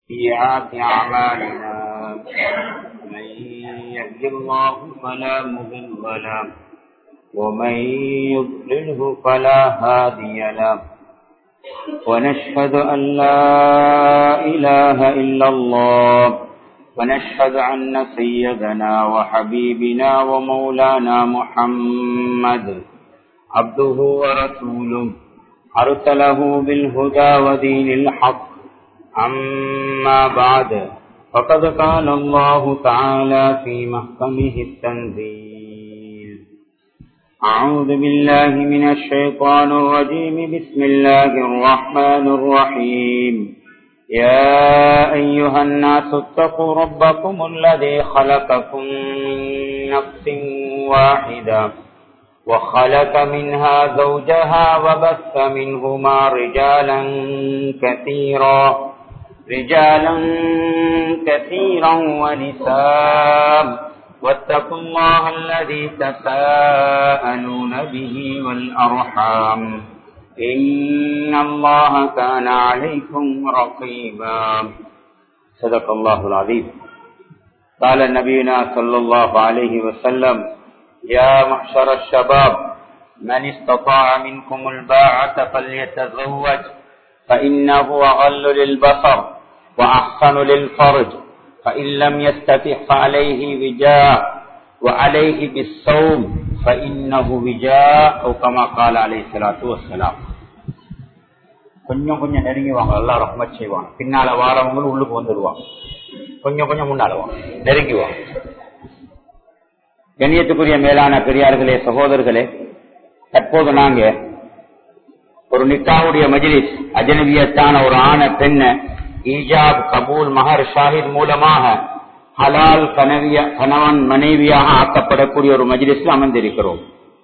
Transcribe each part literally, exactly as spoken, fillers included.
سيئات أعمالنا من يهد الله فلا مضل له ومن يضلله فلا هادي له ونشهد أن لا إله إلا الله ونشهد أن سيدنا وحبيبنا ومولانا محمد عبده ورسوله أرسله بالهدى ودين الحق أما بعد فقد قال الله تعالى في محكمه التنزيل أعوذ بالله من الشيطان الرجيم بسم الله الرحمن الرحيم يا أيها الناس اتقوا ربكم الذي خلقكم من نفس واحدة وخلق منها زوجها وبث منهما رجالا كثيرا رجالا كثيرا ونساء واتقوا الله الذي تساءلون به والأرحام إن الله كان عليكم رقيبا صدق الله العظيم. قال نبينا صلى الله عليه وسلم يا معشر الشباب من استطاع منكم الباعة فليتزوج فإنه أغل للبصر وأحسن للفرج فإن لم يستطع فعليه وجاء وعليه بالصوم فإنه وجاء أو كما قال عليه الصلاة والسلام. கொஞ்சம் கொஞ்சம் நெருங்கி வாங்க, அல்லாஹ் ரஹ்மத் செய்வாங்க. பின்னால வாரவங்களும் உள்ளுக்கு வந்துடுவாங்க. கொஞ்சம் கொஞ்சம் முன்னால வாங்க, நெருங்கி வாங்க. கண்ணியத்துக்குரிய மேலான பெரியார்களே, சகோதரர்களே, தற்போது நாங்க ஒரு நிக்காவுடைய மஜ்லிஸ், அஜனபியத்தான ஒரு ஆண பெண்ண ஈஜாப் கபூல் மஹர் ஷாஹித் மூலமாக ஹலால் கனவிய கணவன் மனைவியாக ஆக்கப்படக்கூடிய ஒரு மஜ்லிஸ்ல அமர்ந்திருக்கிறோம்.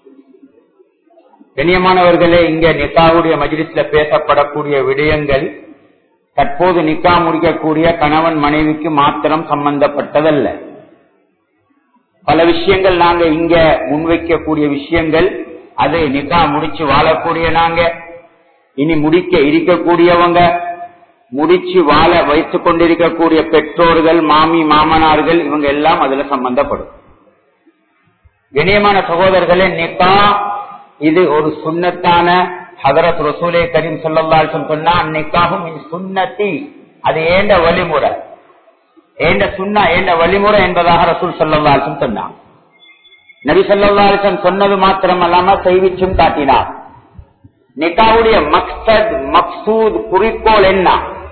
கண்ணியமானவர்களே, இங்க நிக்காவுடைய மஜ்லிஸ்ல பேசப்படக்கூடிய விடயங்கள் தற்போது நிக்கா முடிக்கக்கூடிய கணவன் மனைவிக்கு மாத்திரம் சம்பந்தப்பட்டதல்ல. பல விஷயங்கள் நாங்க இங்க முன்வைக்கக்கூடிய விஷயங்கள், அது நிக்கா முடிச்சு வாழக்கூடிய நாங்க, இனி முடிக்க இருக்கக்கூடியவங்க, முடிச்சு வாழ வைத்துக் கொண்டிருக்கக்கூடிய பெற்றோர்கள், மாமி மாமனார்கள், இவங்க எல்லாம் அதுல சம்பந்தப்படும். கண்ணியமான சகோதரர்களே, நிக்கா இது ஒரு சுன்னத்தான, ஹதரத் ரசூலே கரீம் ஸல்லல்லாஹு அலைஹி வஸல்லம் சொன்னா நிக்காஹும் மின் சுன்னத்தி, அது ஏண்ட வழிமுறை, ஏண்ட சுன்னா ஏண்ட வழிமுறை என்பதாக ரசூல் ஸல்லல்லாஹு அலைஹி வஸல்லம் சொன்னார். நபி ஸல்லல்லாஹு அலைஹி வஸல்லம் சொன்னது மாத்திரமல்லாம செய்விச்சும் காட்டினார். நிக்காவுடைய மக்சத், மக்சூத், குறிக்கோள் என்ன?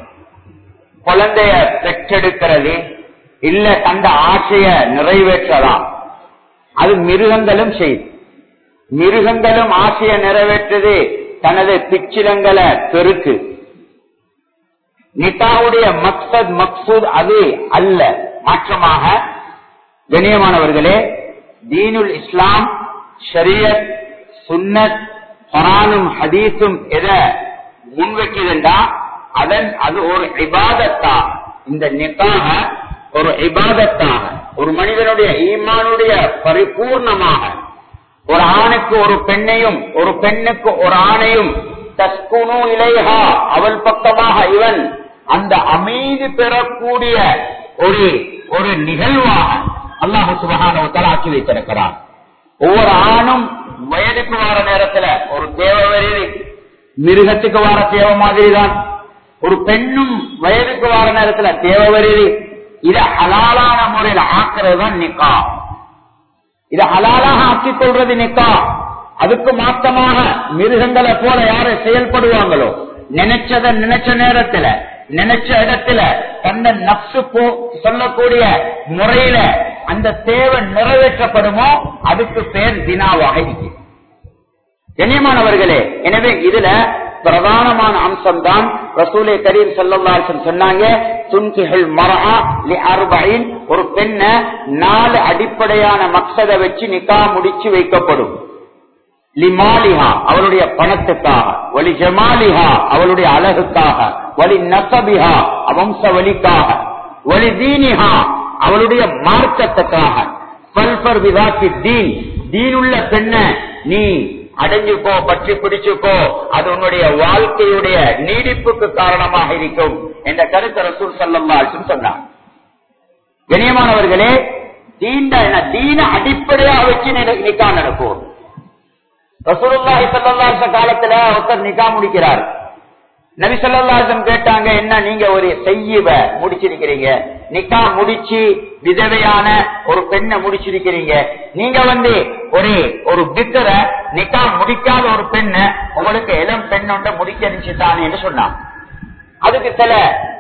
குழந்தைய பெற்றெடுக்கிறது இல்ல தந்த ஆசைய நிறைவேற்றலாம். அது மிருகங்களும் செய்து, மிருகங்களும் ஆசைய நிறைவேற்றது தனது பிச்சிலங்களை பெருக்கு. நிக்காவுடைய மக்சத் மக்சூத் அது அல்ல. மாற்றமாக கண்ணியமானவர்களே, தீனுல் இஸ்லாம், ஷரியத், சுன்னத், குர்ஆனும் ஹதீஸும் எதை முன்வைக்குதுண்டா அதன் அது ஒரு இபாதத்தா. இந்த நிக்காஹ ஒரு இபாதத்தாக, ஒரு மனிதனுடைய ஈமானுடைய பரிபூர்ணமாக, ஒரு ஆணுக்கு ஒரு பெண்ணையும் ஒரு பெண்ணுக்கு ஒரு ஆணையும் தஸ்குனு இலைஹா, அவள் பக்கமாக இவன் அந்த அமைதி பெறக்கூடிய ஒரு ஒரு நிகழ்வாக அல்லாஹ் சுப்ஹானஹு வ தஆலா ஆக்கி வைத்திருக்கிறார். ஒவ்வொரு ஆணும் வயதுக்கு வார நேரத்துல ஒரு தேவை வருது, மிருகத்துக்கு வார தேவை மாதிரி தான் ஒரு பெண்ணும் வயதுக்கு வார நேரத்துல தேவை வருது. இதை ஹலாலான முறையில் ஆக்குறது தான் நிக்கா. இதை ஹலாலாக ஆக்கிக் கொள்றது நிக்கா. அதுக்கு மாற்றமாக மிருகங்களை போல யாரு செயல்படுவாங்களோ, நினைச்சத நினைச்ச நேரத்துல நினைச்ச இடத்துல தன்னை நப்சு போ சொல்லக்கூடிய முறையில அந்த தேவை நிறைவேற்றப்படுமோ அதுக்கு பேர் தினாவாக இருக்கு. கண்ணியமானவர்களே, எனவே இதுல பிரதானமான அம்சம் தான் ரசூலே கரீம் ஸல்லல்லாஹு அலைஹி வஸல்லம் சொன்னாங்க, துன்கிஹுல் மர்ஆ லிஅர்பஇன், ஒரு பெண்ண நாலு அடிப்படையான மக்சத வச்சு நிக்கா முடிச்சு வைக்கப்படும். லிமாலிஹா, அவளுடைய பணத்துக்காக, வலி ஜமாலிஹா, அவளுடைய அழகுக்காக, வலி நஸபிஹா, வம்ச வலிக்காக, வலி தீனிஹா, அவளுடைய மார்க்கத்துக்காக, ஃபல்ஃபர் பிதாத்தி தீன், தீனுள்ள பெண்ண நீ அடைஞ்சுக்கோ, பற்றி பிடிச்சுக்கோ, அது உன்னுடைய வாழ்க்கையுடைய நீடிப்புக்கு காரணமாக இருக்கும் என்ற கருத்தை ரசூல் ஸல்லல்லாஹு அலைஹி வஸல்லம் சொன்னார். கண்ணியமானவர்களே, தீண்ட தீன அடிப்படையாக வச்சு நிக்கா நடக்கும். ரசூலுல்லாஹி ஸல்லல்லாஹு அலைஹி வஸல்லம் காலத்துல ஒருத்தர் நிக்கா முடிக்கிறார். நபி ஸல்லல்லாஹு அலைஹி வஸல்லம் கேட்டாங்க, என்ன நீங்க ஒரு செய்யிவ முடிச்சிருக்கிறீங்க, நிக்கா முடிச்சு விதவையான ஒரு பெண்ணை முடிச்சிருக்கிறீங்க, நீங்க வந்து ஒரு ஒரு பிக்கர நிக்கா முடிக்காத ஒரு பெண்ணை உங்களுக்கு இளம் பெண்ணொண்ட முடிக்க நினைச்சுட்டானு என்று சொன்னான். அதுக்கு சில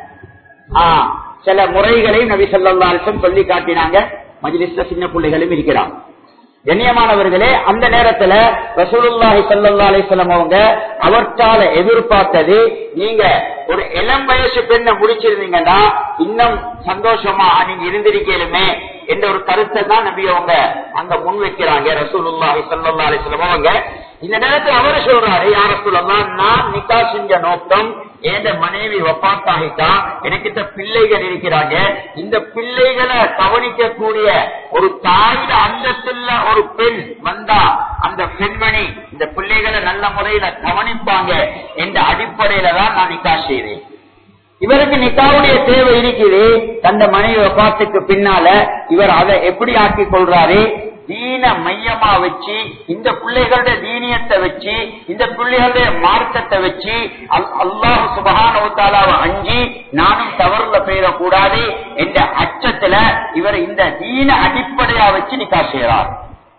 சில முறைகளை நபி ஸல்லல்லாஹு அலைஹி வஸல்லம் சொல்லி காட்டினாங்க. மஜ்லிஸ்ல சின்ன பிள்ளைகளும் இருக்கிறான். கண்ணியமானவர்களே, அந்த நேரத்துல ரசூலுல்லாஹி ஸல்லல்லாஹு அலைஹி வஸல்லம் அவங்க அவர்கால எதிர்பார்த்தது, நீங்க ஒரு இளம் வயசு பெண்ணை முடிச்சிருந்தீங்கன்னா இன்னும் சந்தோஷமா நீங்க இருந்திருக்கலுமே என்ற ஒரு கருத்தை தான் நபி அவங்க அங்க முன் வைக்கிறாங்க. ரசூலுல்லாஹி ஸல்லல்லாஹு அலைஹி வஸல்லம் அவங்க இந்த நேரத்தில் அவரு சொல்றாரு, யா ரசூலல்லாஹ், நான் நிக்கா செஞ்ச நோக்கம் என் மனைவி வஃபாத்தாகிட்டா, எனக்கிட்ட பிள்ளைகள் இருக்கிறாங்க, இந்த பிள்ளைகளை கவனிக்கக்கூடிய ஒரு தாயில அந்தத்துல ஒரு பெண் வந்தா அந்த பெண்மணி இந்த பிள்ளைகளை நல்ல முறையில கவனிப்பாங்க என்ற அடிப்படையில தான் நான் நிக்கா செய்தேன். இவருக்கு நிக்காவுடைய தேவை இருக்குது. தந்த மனைவி வஃபாத்துக்கு பின்னால இவர் அதை எப்படி ஆக்கிக் கொள்றாரு, தீன மையமா வச்சு, இந்த பிள்ளைகளுடைய தீனியத்தை வச்சு, இந்த பிள்ளைகளுடைய மார்க்கத்தை வச்சு அல்லாஹ் சுப்ஹானஹு வ தஆலாவை அஞ்சி நானும் தவறுல போயிடக்கூடாது என்ற அச்சத்துல இவர் இந்த தீன அடிப்படையா வச்சு நிக்கா செய்யறார்.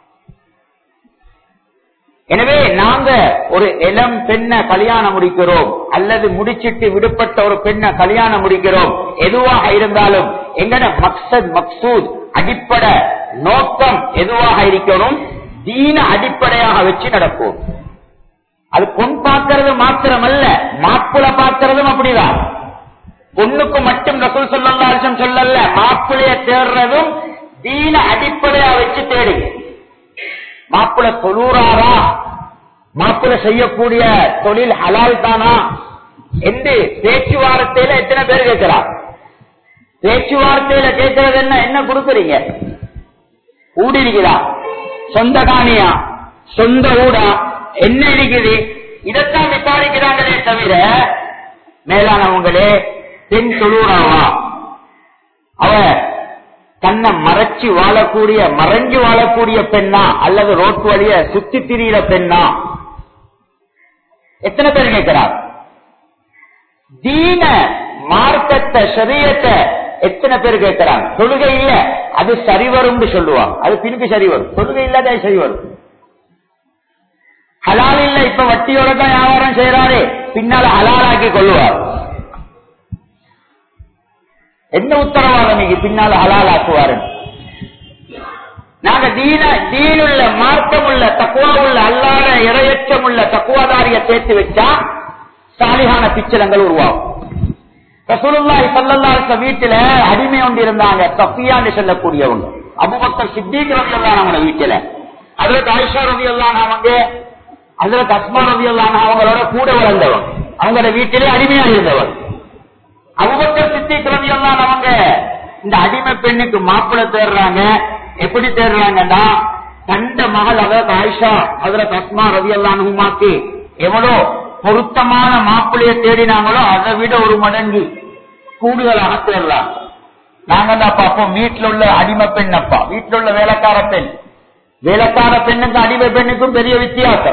எனவே நாங்க ஒரு இளம் பெண்ணை கல்யாணம் முடிக்கிறோம் அல்லது முடிச்சிட்டு விடுபட்ட ஒரு பெண்ணை கல்யாணம் முடிக்கிறோம், எதுவாக இருந்தாலும் எங்கட மக்சத் மக்சூத் அடிப்படை நோக்கம் எதுவாக இருக்கணும், தீன அடிப்படையாக வச்சு நடக்கும். அது பொன் பார்க்கிறது மாத்திரமல்ல, மாப்பிள பார்க்கிறதும் அப்படிதான். பொண்ணுக்கு மட்டும் ரசூல் ஸல்லல்லாஹு அலைஹி வஸல்லம் சொல்லல, மாப்பிளைய தேடுறதும் தீன அடிப்படையா வச்சு தேடு. மாப்பிள தொழுறாரா, மாப்பிள செய்யக்கூடிய தொழில் ஹலால் தானா என்று பேச்சுவார்த்தையில எத்தனை பேர் கேட்கிறார்? பேச்சுவார்த்தையில கேட்கறது என்ன, என்ன கொடுக்குறீங்க, ஊடி இருக்குதா, சொந்த காணியா, சொந்த ஊடா, என்ன இருக்குது, இதைத்தான் விசாரிக்கிறாங்களே தவிர மேலானவங்களே பெண் தொழுறாவா, அவ தன்னை மறைச்சு வாழக்கூடிய மறைஞ்சு வாழக்கூடிய பெண்ணா அல்லது ரோட்டு வழிய சுத்தி திரியிற பெண்ணா, எத்தனை பேர் கேட்கிறார்? தீன மார்க்கத்தை ஷரியத்தை எத்தனை பேர் கேட்கிறாங்க? தொழுகை இல்ல அது சரி வரும் சொல்லுவாங்க, அது பின்னுக்கு சரி வரும். தொழுகை இல்லாத சரி வரும். ஹலால் இல்ல, இப்ப வட்டியோட தான் வியாபாரம் செய்யறாரு, பின்னால ஹலாலாக்கி கொள்ளுவார். என்ன உத்தரவாதம் நீங்க பின்னால ஹலால் ஆக்குவாரு? நாங்க தீன தீனுள்ள மார்க்கம் உள்ள தக்குவா உள்ள அல்லாத இரையச்சம் உள்ள தக்குவாதாரிய சேர்த்து வச்சா சாலிகான பிச்சலங்கள் உருவாகும். ரசூலுல்லாஹி ஸல்லல்லாஹு அலைஹி வஸல்லம் வீட்டுல அடிமை ஒன்று இருந்தாங்க, சஃபியான்னு சொல்லக்கூடியவங்க. அபூபக்கர் சித்திக் ரலியல்லாஹு அன்ஹு வீட்டுல ஹஜ்ரத் ஆயிஷா ரலியல்லாஹு அன்ஹா, ஹஜ்ரத் அஸ்மா ரலியல்லாஹு அன்ஹா அவங்களோட கூட வளர்ந்தவங்க, அவங்களோட வீட்டிலே அடிமையா இருந்தவர். அபூபக்கர் சித்திக் ரலியல்லாஹு அன்ஹு அவங்க இந்த அடிமை பெண்ணுக்கு மாப்பிள்ளை தேடுறாங்க. எப்படி தேடுறாங்கன்னா, கண்ட மகள் அதாவது ஆயிஷா ஹஜ்ரத் அஸ்மா ரலியல்லாஹு அன்ஹுமாக்கு எவ்வளோ பொருத்தமான மாப்பிள்ளைய தேடினாங்களோ அதை விட ஒரு மடங்கு கூடுதலாக தேடலாம். நாங்க தான் பார்ப்போம், வீட்டில் உள்ள அடிமை பெண் அப்பா, வீட்டில் உள்ள வேலைக்கார பெண், வேலைக்கார பெண்ணுக்கு அடிமை பெண்ணுக்கும் பெரிய வித்தியாசம்.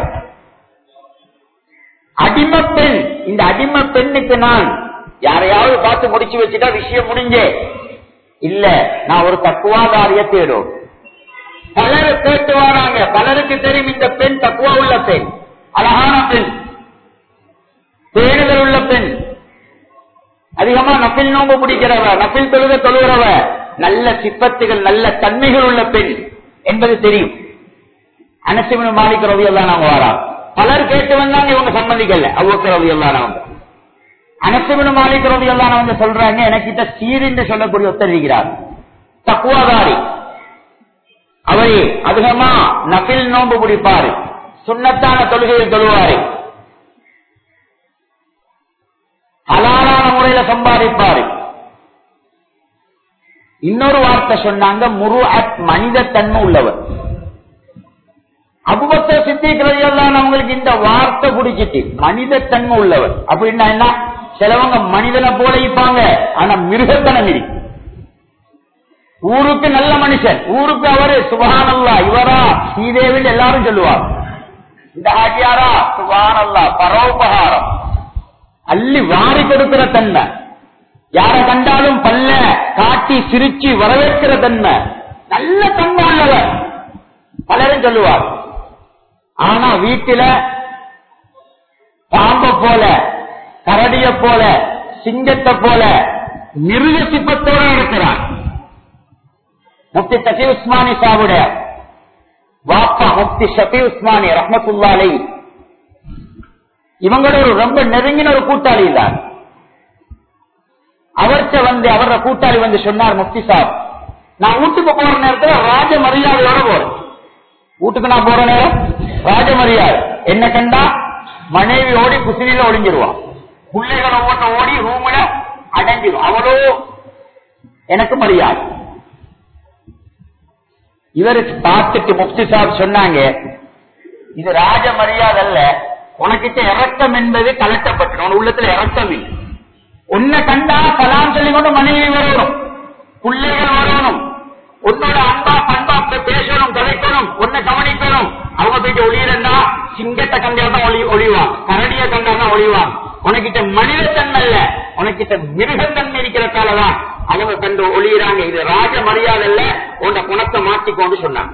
அடிமை பெண், இந்த அடிமை பெண்ணுக்கு நான் யாரையாவது பார்த்து முடிச்சு வச்சுட்டா விஷயம் முடிஞ்சே இல்ல, நான் ஒரு தக்குவாதாரிய தேடும். பலரை கேட்டு வராங்க, பலருக்கு தெரியும் இந்த பெண் தக்குவா உள்ள பெண், அழகான பெண், பேணுதல் உள்ள பெண், அதிகமா நபில் நோம்பு பிடிக்கிறவ, நபில் தொழுக தொழுகிறவ, நல்ல சிப்பத்துகள் நல்ல தன்மைகள் உள்ள பெண் என்பது தெரியும். அனஸ் இப்னு மாலிக் ரலியல்லாஹு அன்ஹு வாரா, பலர் கேட்டு வந்தாங்க, இவங்க சம்மதிக்கல. அபூபக்கர் ரலியல்லாஹு அன்ஹு, அனஸ் இப்னு மாலிக் ரலியல்லாஹு அன்ஹு சொல்றாங்க, எனக்கு கிட்ட சீர் என்று சொல்லக்கூடிய ஒருத்தர் இருக்கிறார், தக்வாதாரி. அவரே அதிகமா நபில் நோம்பு பிடிப்பாரு, சுன்னத்தான தொழுகையில் தொழுவாரு, ஹலாலான முறையில சம்பாதிப்பாரு. இன்னொரு வார்த்தை சொன்னாங்க, முருஅத் மனித தன்மை உள்ளவர். அபூபக்கர் சித்திக் ரலியல்லாஹு அன்ஹு அவங்களுக்கு இந்த வார்த்தை பிடிச்சிட்டு, மனித தன்மை உள்ளவர் அப்படின்னா என்ன, சிலவங்க மனிதனை போல இருப்பாங்க, ஆனா மிருகத்தனம் இருக்கு. ஊருக்கு நல்ல மனுஷன், ஊருக்கு அவரு சுபஹானல்லாஹ் இவரா ஸ்ரீதேவின்னு எல்லாரும் சொல்லுவாங்க. இந்த ஆஜியாரா சுபஹானல்லாஹ் பரோபகாரம் அள்ளி வாரி கொடுக்கிற தன்மை, யார கண்டாலும் பல்ல காட்டி சிரிச்சு வரவேற்கிற தன்மை, நல்ல தன்மை உள்ளவர் பலரும் சொல்லுவார். ஆனா வீட்டில பாம்ப போல, கரடிய போல, சிங்கத்தை போல மிருக சிப்பத்தோட இருக்கிறார். முஃப்தி தகி உஸ்மானி சாவுடைய வாப்பா முஃப்தி ஷபி உஸ்மானி ரஹ்மத்துல்லாஹி அலைஹி இவங்களோட ஒரு ரொம்ப நெருங்கின ஒரு கூட்டாளி தான். அவர்கிட்ட வந்து அவர கூட்டாளி வந்து சொன்னார், முஃப்தி சாப், நான் வீட்டுக்கு போற நேரத்தில் ராஜ மரியாதையோட போறேன். வீட்டுக்கு நான் போற நேரம் ராஜ மரியாதை. என்ன கண்டா மனைவி ஓடி குசினில ஒளிஞ்சிருவான், பிள்ளைகளை ஓட்ட ஓடி ரூம்ல அடைஞ்சிரும். அவ்வளோ எனக்கு மரியாதை. இவருக்கு பார்த்துட்டு முஃப்தி சாப் சொன்னாங்க, இது ராஜ மரியாதை அல்ல, உனக்கிட்ட இறக்கம் என்பது கலட்டப்பட்டு உள்ளத்துல இறக்கம் இல்லை. உன்னை கண்டா சலாம் சொல்லி கொண்டு மனைவி வரணும், பிள்ளைகள் வரணும், உன்னோட அன்பா பண்பா பேசணும், கலைக்கணும், உன்னை கவனிக்கணும். அவங்க போயிட்டு ஒளியிறா சிங்கத்தை கண்டாதான் ஒளி ஒளிவான், கரடிய கண்டாதான் ஒளிவான். உனக்கிட்ட மனிதத்தன்மை இல்ல, உனக்கிட்ட மிருகத்தன்மை இருக்கிறதாலதான் அவங்க கண்டு ஒளியிறாங்க. இது ராஜ மரியாதை இல்ல, உன்னை குணத்தை மாற்றிக்கொண்டு சொன்னாங்க.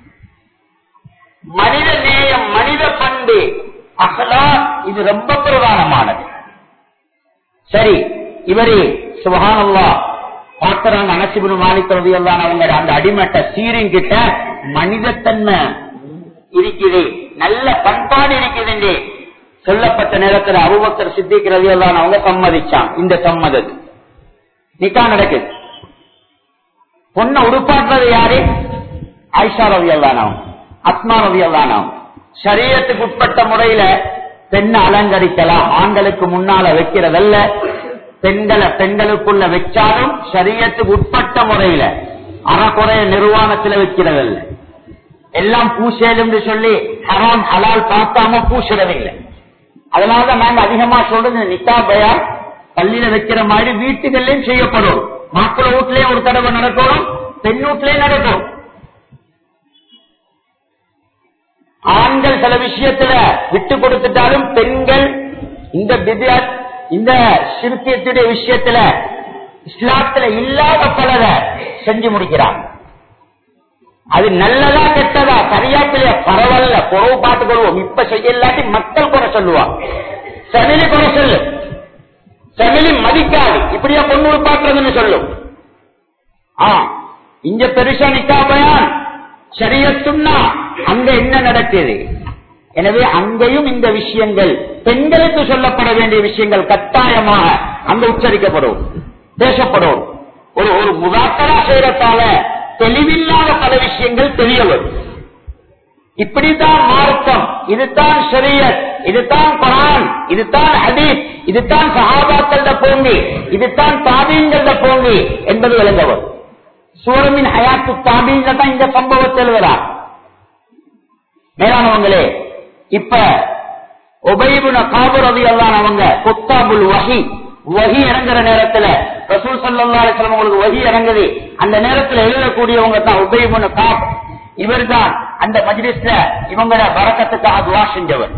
மனித நேயம், மனித பண்பு, அகலா இது ரொம்ப பிரதானமானது. சரி, இவரே சுப்ஹானல்லாஹ் பார்க்கிறாங்க. அனஸ் இப்னு மாலிக் ரலியல்லாஹு அன்ஹு அவங்க அந்த அடிமட்ட சீரின் கிட்ட மனிதத்தன்மை இருக்குது, நல்ல பண்பாடு இருக்குது சொல்லப்பட்ட நேரத்தில் அபூபக்கர் சித்திக் ரலியல்லாஹு அன்ஹு அவங்க சம்மதிச்சான். இந்த சம்மதம் நிக்கா நடக்குது. பொண்ணை உடுப்பாட்டுறது யாரு? ஆயிஷா ரலியல்லாஹு அன்ஹா, அஸ்மா ரலியல்லாஹு அன்ஹா. ஷரியத்துக்கு உட்பட்ட முறையில பெண்ணை அலங்கரிக்கலாம், ஆண்களுக்கு முன்னால வைக்கிறதல்ல. பெண்களை பெண்களுக்குள்ள வச்சாலும் ஷரியத்துக்கு உட்பட்ட முறையில அறக்குறைய நிர்வாணத்துல வைக்கிறதல்ல. எல்லாம் பூசேலும் சொல்லி ஹராம் ஹலால் பார்க்காம பூசுறதில்லை. அதனாலதான் நாங்க அதிகமா சொல்றது நிக்கா பயான் பள்ளியில வைக்கிற மாதிரி வீட்டுகள்லயும் செய்யப்படும். மாப்பிள்ளை வீட்லயும் ஒரு தடவை நடக்கணும், பெண் வீட்லயும் நடக்கும். ஆண்கள் சில விஷயத்துல விட்டு கொடுத்துட்டாலும் பெண்கள் இந்த பித்அத் இந்த ஷிர்கியத்துடைய விஷயத்துல இஸ்லாத்துல இல்லாத பலத செஞ்சு முடிக்கிறாங்க. அது நல்லதா கெட்டதா சரியாத்திலே பரவாயில்ல, குறவு பார்த்துக் கொள்வோம். இப்ப செய்யலாட்டி மக்கள் குறை சொல்லுவாங்க, செமிலி குறை சொல்லு, செமிலி மதிக்காது, இப்படியா பொண்ணு பார்க்கறதுன்னு சொல்லும். ஆ இங்க பெருசா நிக்கா பயான் ஷரியத்துன்னா அங்க என்ன நடக்குது? எனவே அங்கேயும் இந்த விஷயங்கள் பெண்களுக்கு சொல்லப்பட வேண்டிய விஷயங்கள் கட்டாயமாக அங்க உச்சரிக்கப்படும், பேசப்படும். ஒரு ஒரு முதாக்கரா செய்யறதால தெளிவில்லாத பல விஷயங்கள் தெரிய வரும். இப்படித்தான் மார்க்கம், இதுதான் ஷரியத், இதுதான் குர்ஆன், இதுதான் ஹதீஸ், இதுதான் சஹாபாக்கள போங்கி, இதுதான் தாபீன்கள போங்கி என்பது விளங்க வரும். சூரமின் ஹயாத்து தாபீன்ல தான் இந்த சம்பவத்தை எழுதுறார். மேலானவங்களே, இப்ப உபைபுன காபு ரலியல்லாஹு அன்ஹு அவங்க குத்தாபுல் வஹி வஹி இறங்குற நேரத்துல ரசூல் ஸல்லல்லாஹு அலைஹி வஸல்லம் உங்களுக்கு வஹி இறங்குது. அந்த நேரத்துல எழுதக்கூடியவங்க தான் உபைபுன காப். இவர் தான் அந்த மஜ்லிஸ்ல இவங்கள பரக்கத்துக்காக துஆ செஞ்சவர்.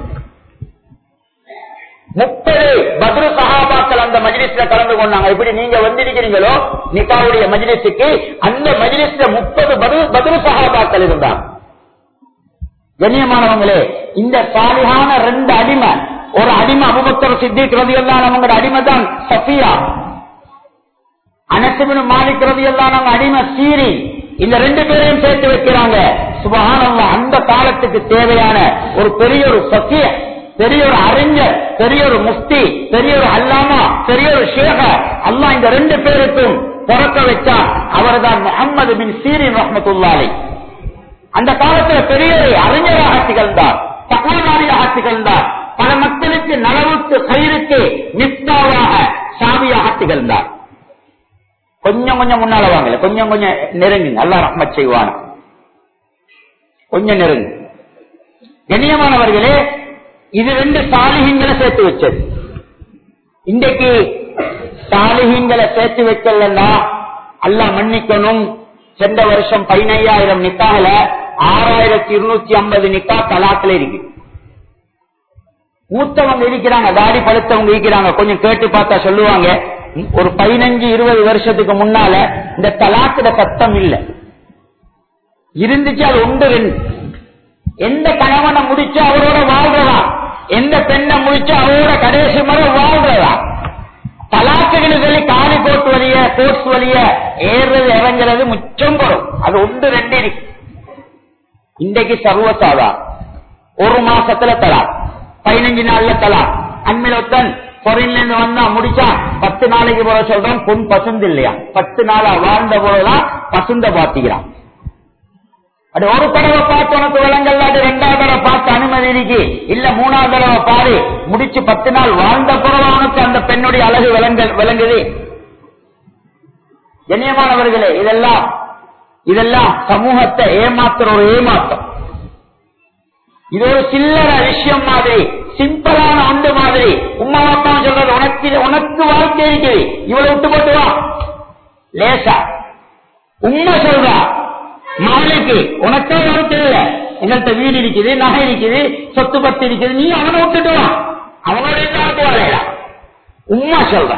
முப்பது பத்ரு சஹாபாக்கள் அந்த மஜ்லிஸ்ல கலந்து கொண்டாங்க. இப்படி நீங்க வந்திருக்கிறீங்களோ நிக்காவுடைய மஜ்லிஸுக்கு, அந்த மஜ்லிஸ்ல முப்பது பத்ரு சஹாபாக்கள் இருந்தாங்க. கண்ணியமானவங்களே, இந்த சாலிஹான ரெண்டு அடிமை, ஒரு அடிமை அபூபக்கர் சித்திக் ரலியல்லாஹு அன்ஹு அவங்களோட அடிமை தான் சஃபியா, அனஸ் இப்னு மாலிக் ரலியல்லாஹு அன்ஹு அடிமை சீரி. இந்த ரெண்டு பேரையும் சேர்த்து வைக்கிறாங்க. சுப்ஹானல்லாஹ், அந்த காலத்துக்கு தேவையான ஒரு பெரிய ஒரு ஃபக்கீஹ், பெரிய ஒரு அறிஞர், பெரிய ஒரு முஃப்தி, பெரிய ஒரு அல்லாமா, பெரிய ஒரு ஷேഖ அல்லாஹ் இந்த ரெண்டு பேருக்கும் பிறக்க வச்சான். அவர்தான் முஹம்மது பின் சீரின் ரஹ்மத்துல்லாஹி அலைஹி. அந்த காலத்தில் பெரிய அறிஞராக திகழ்ந்தார், தக்வாதாரியாக திகழ்ந்தார், பல மக்களுக்கு நலவுக்கு கயிறுக்கு நிஸ்தாவாக சாவியாக திகழ்ந்தார். கொஞ்சம் கொஞ்சம் முன்னால வாங்கல, கொஞ்சம் கொஞ்சம் நெருங்குங்க, அல்லாஹ் ரஹ்மத் செய்வான். கொஞ்சம் நெருங்கு. கண்ணியமானவர்களே, இது ரெண்டு சாலிஹீன்களை சேர்த்து வச்சது. இன்றைக்கு சாலிஹீன்களை சேர்த்து வைக்கலன்னா அல்லாஹ் மன்னிக்கணும். சென்ற வருஷம் பதினையாயிரம் நிக்கால ஆறாயிரத்தி இருநூத்தி ஐம்பது நிக்கா தலாக்கில் இருக்கு. மூத்தவங்க இருக்கிறாங்க, தாடி பழுத்தவங்க இருக்கிறாங்க, கொஞ்சம் கேட்டு பார்த்தா சொல்லுவாங்க, ஒரு பதினஞ்சு இருபது வருஷத்துக்கு முன்னால இந்த தலாக்கிட சத்தம் இல்ல இருந்துச்சு. அது ஒன்று ரெண்டு. எந்த கணவனை முடிச்சு அவரோட வாழ்றதா, எந்த பெண்ணை முடிச்சு அவரோட கடைசி முறை வாழ்றதா. தலாக்குகளை சொல்லி காலி போட்டு வழிய போர்ட்ஸ் வழிய ஏறுறது இறங்குறது முச்சம் வரும். அது ஒன்று ரெண்டு இருக்கு. இன்றைக்கு சர்வசாதா ஒரு மாசத்துல தலா, பதினஞ்சு நாள்ல தலா. அன்மிலத்தன் பொறின்ல இருந்து வந்தா முடிச்சா பத்து நாளைக்கு போற சொல்றோம் பொன் பசுந்து இல்லையா, பத்து நாளா வாழ்ந்த போறதான் பசுந்த பாத்திக்கிறான். அது ஒரு தடவை பார்த்து உனக்கு விலங்கல்ல, அது ரெண்டாவது தடவை பார்த்து அனுமதி இருக்கு இல்ல, மூணாவது தடவை பாரு முடிச்சு பத்து நாள் வாழ்ந்த பிறகு அந்த பெண்ணுடைய அழகு விளங்க விளங்குது. கண்ணியமானவர்களே, இதெல்லாம் இதெல்லாம் சமூகத்தை ஏமாத்துற ஒரு ஏமாற்றம். இது ஒரு சில்லற விஷயம் மாதிரி, சிம்பிளான ஒன்று மாதிரி. உமா அப்பா சொல்றது உனக்கு உனக்கு வாழ்க்கை இருக்குது, இவ்வளவு விட்டு போட்டு வா லேசா. உண்மை சொல்றா மகளுக்கு உனக்கே வாழ்க்கை இல்ல, எங்கள்கிட்ட வீடு இருக்குது, நகை இருக்குது, சொத்து பத்து இருக்குது, நீ அவனை விட்டுட்டு வா, அவனோட வாழையா. உண்மை சொல்ற.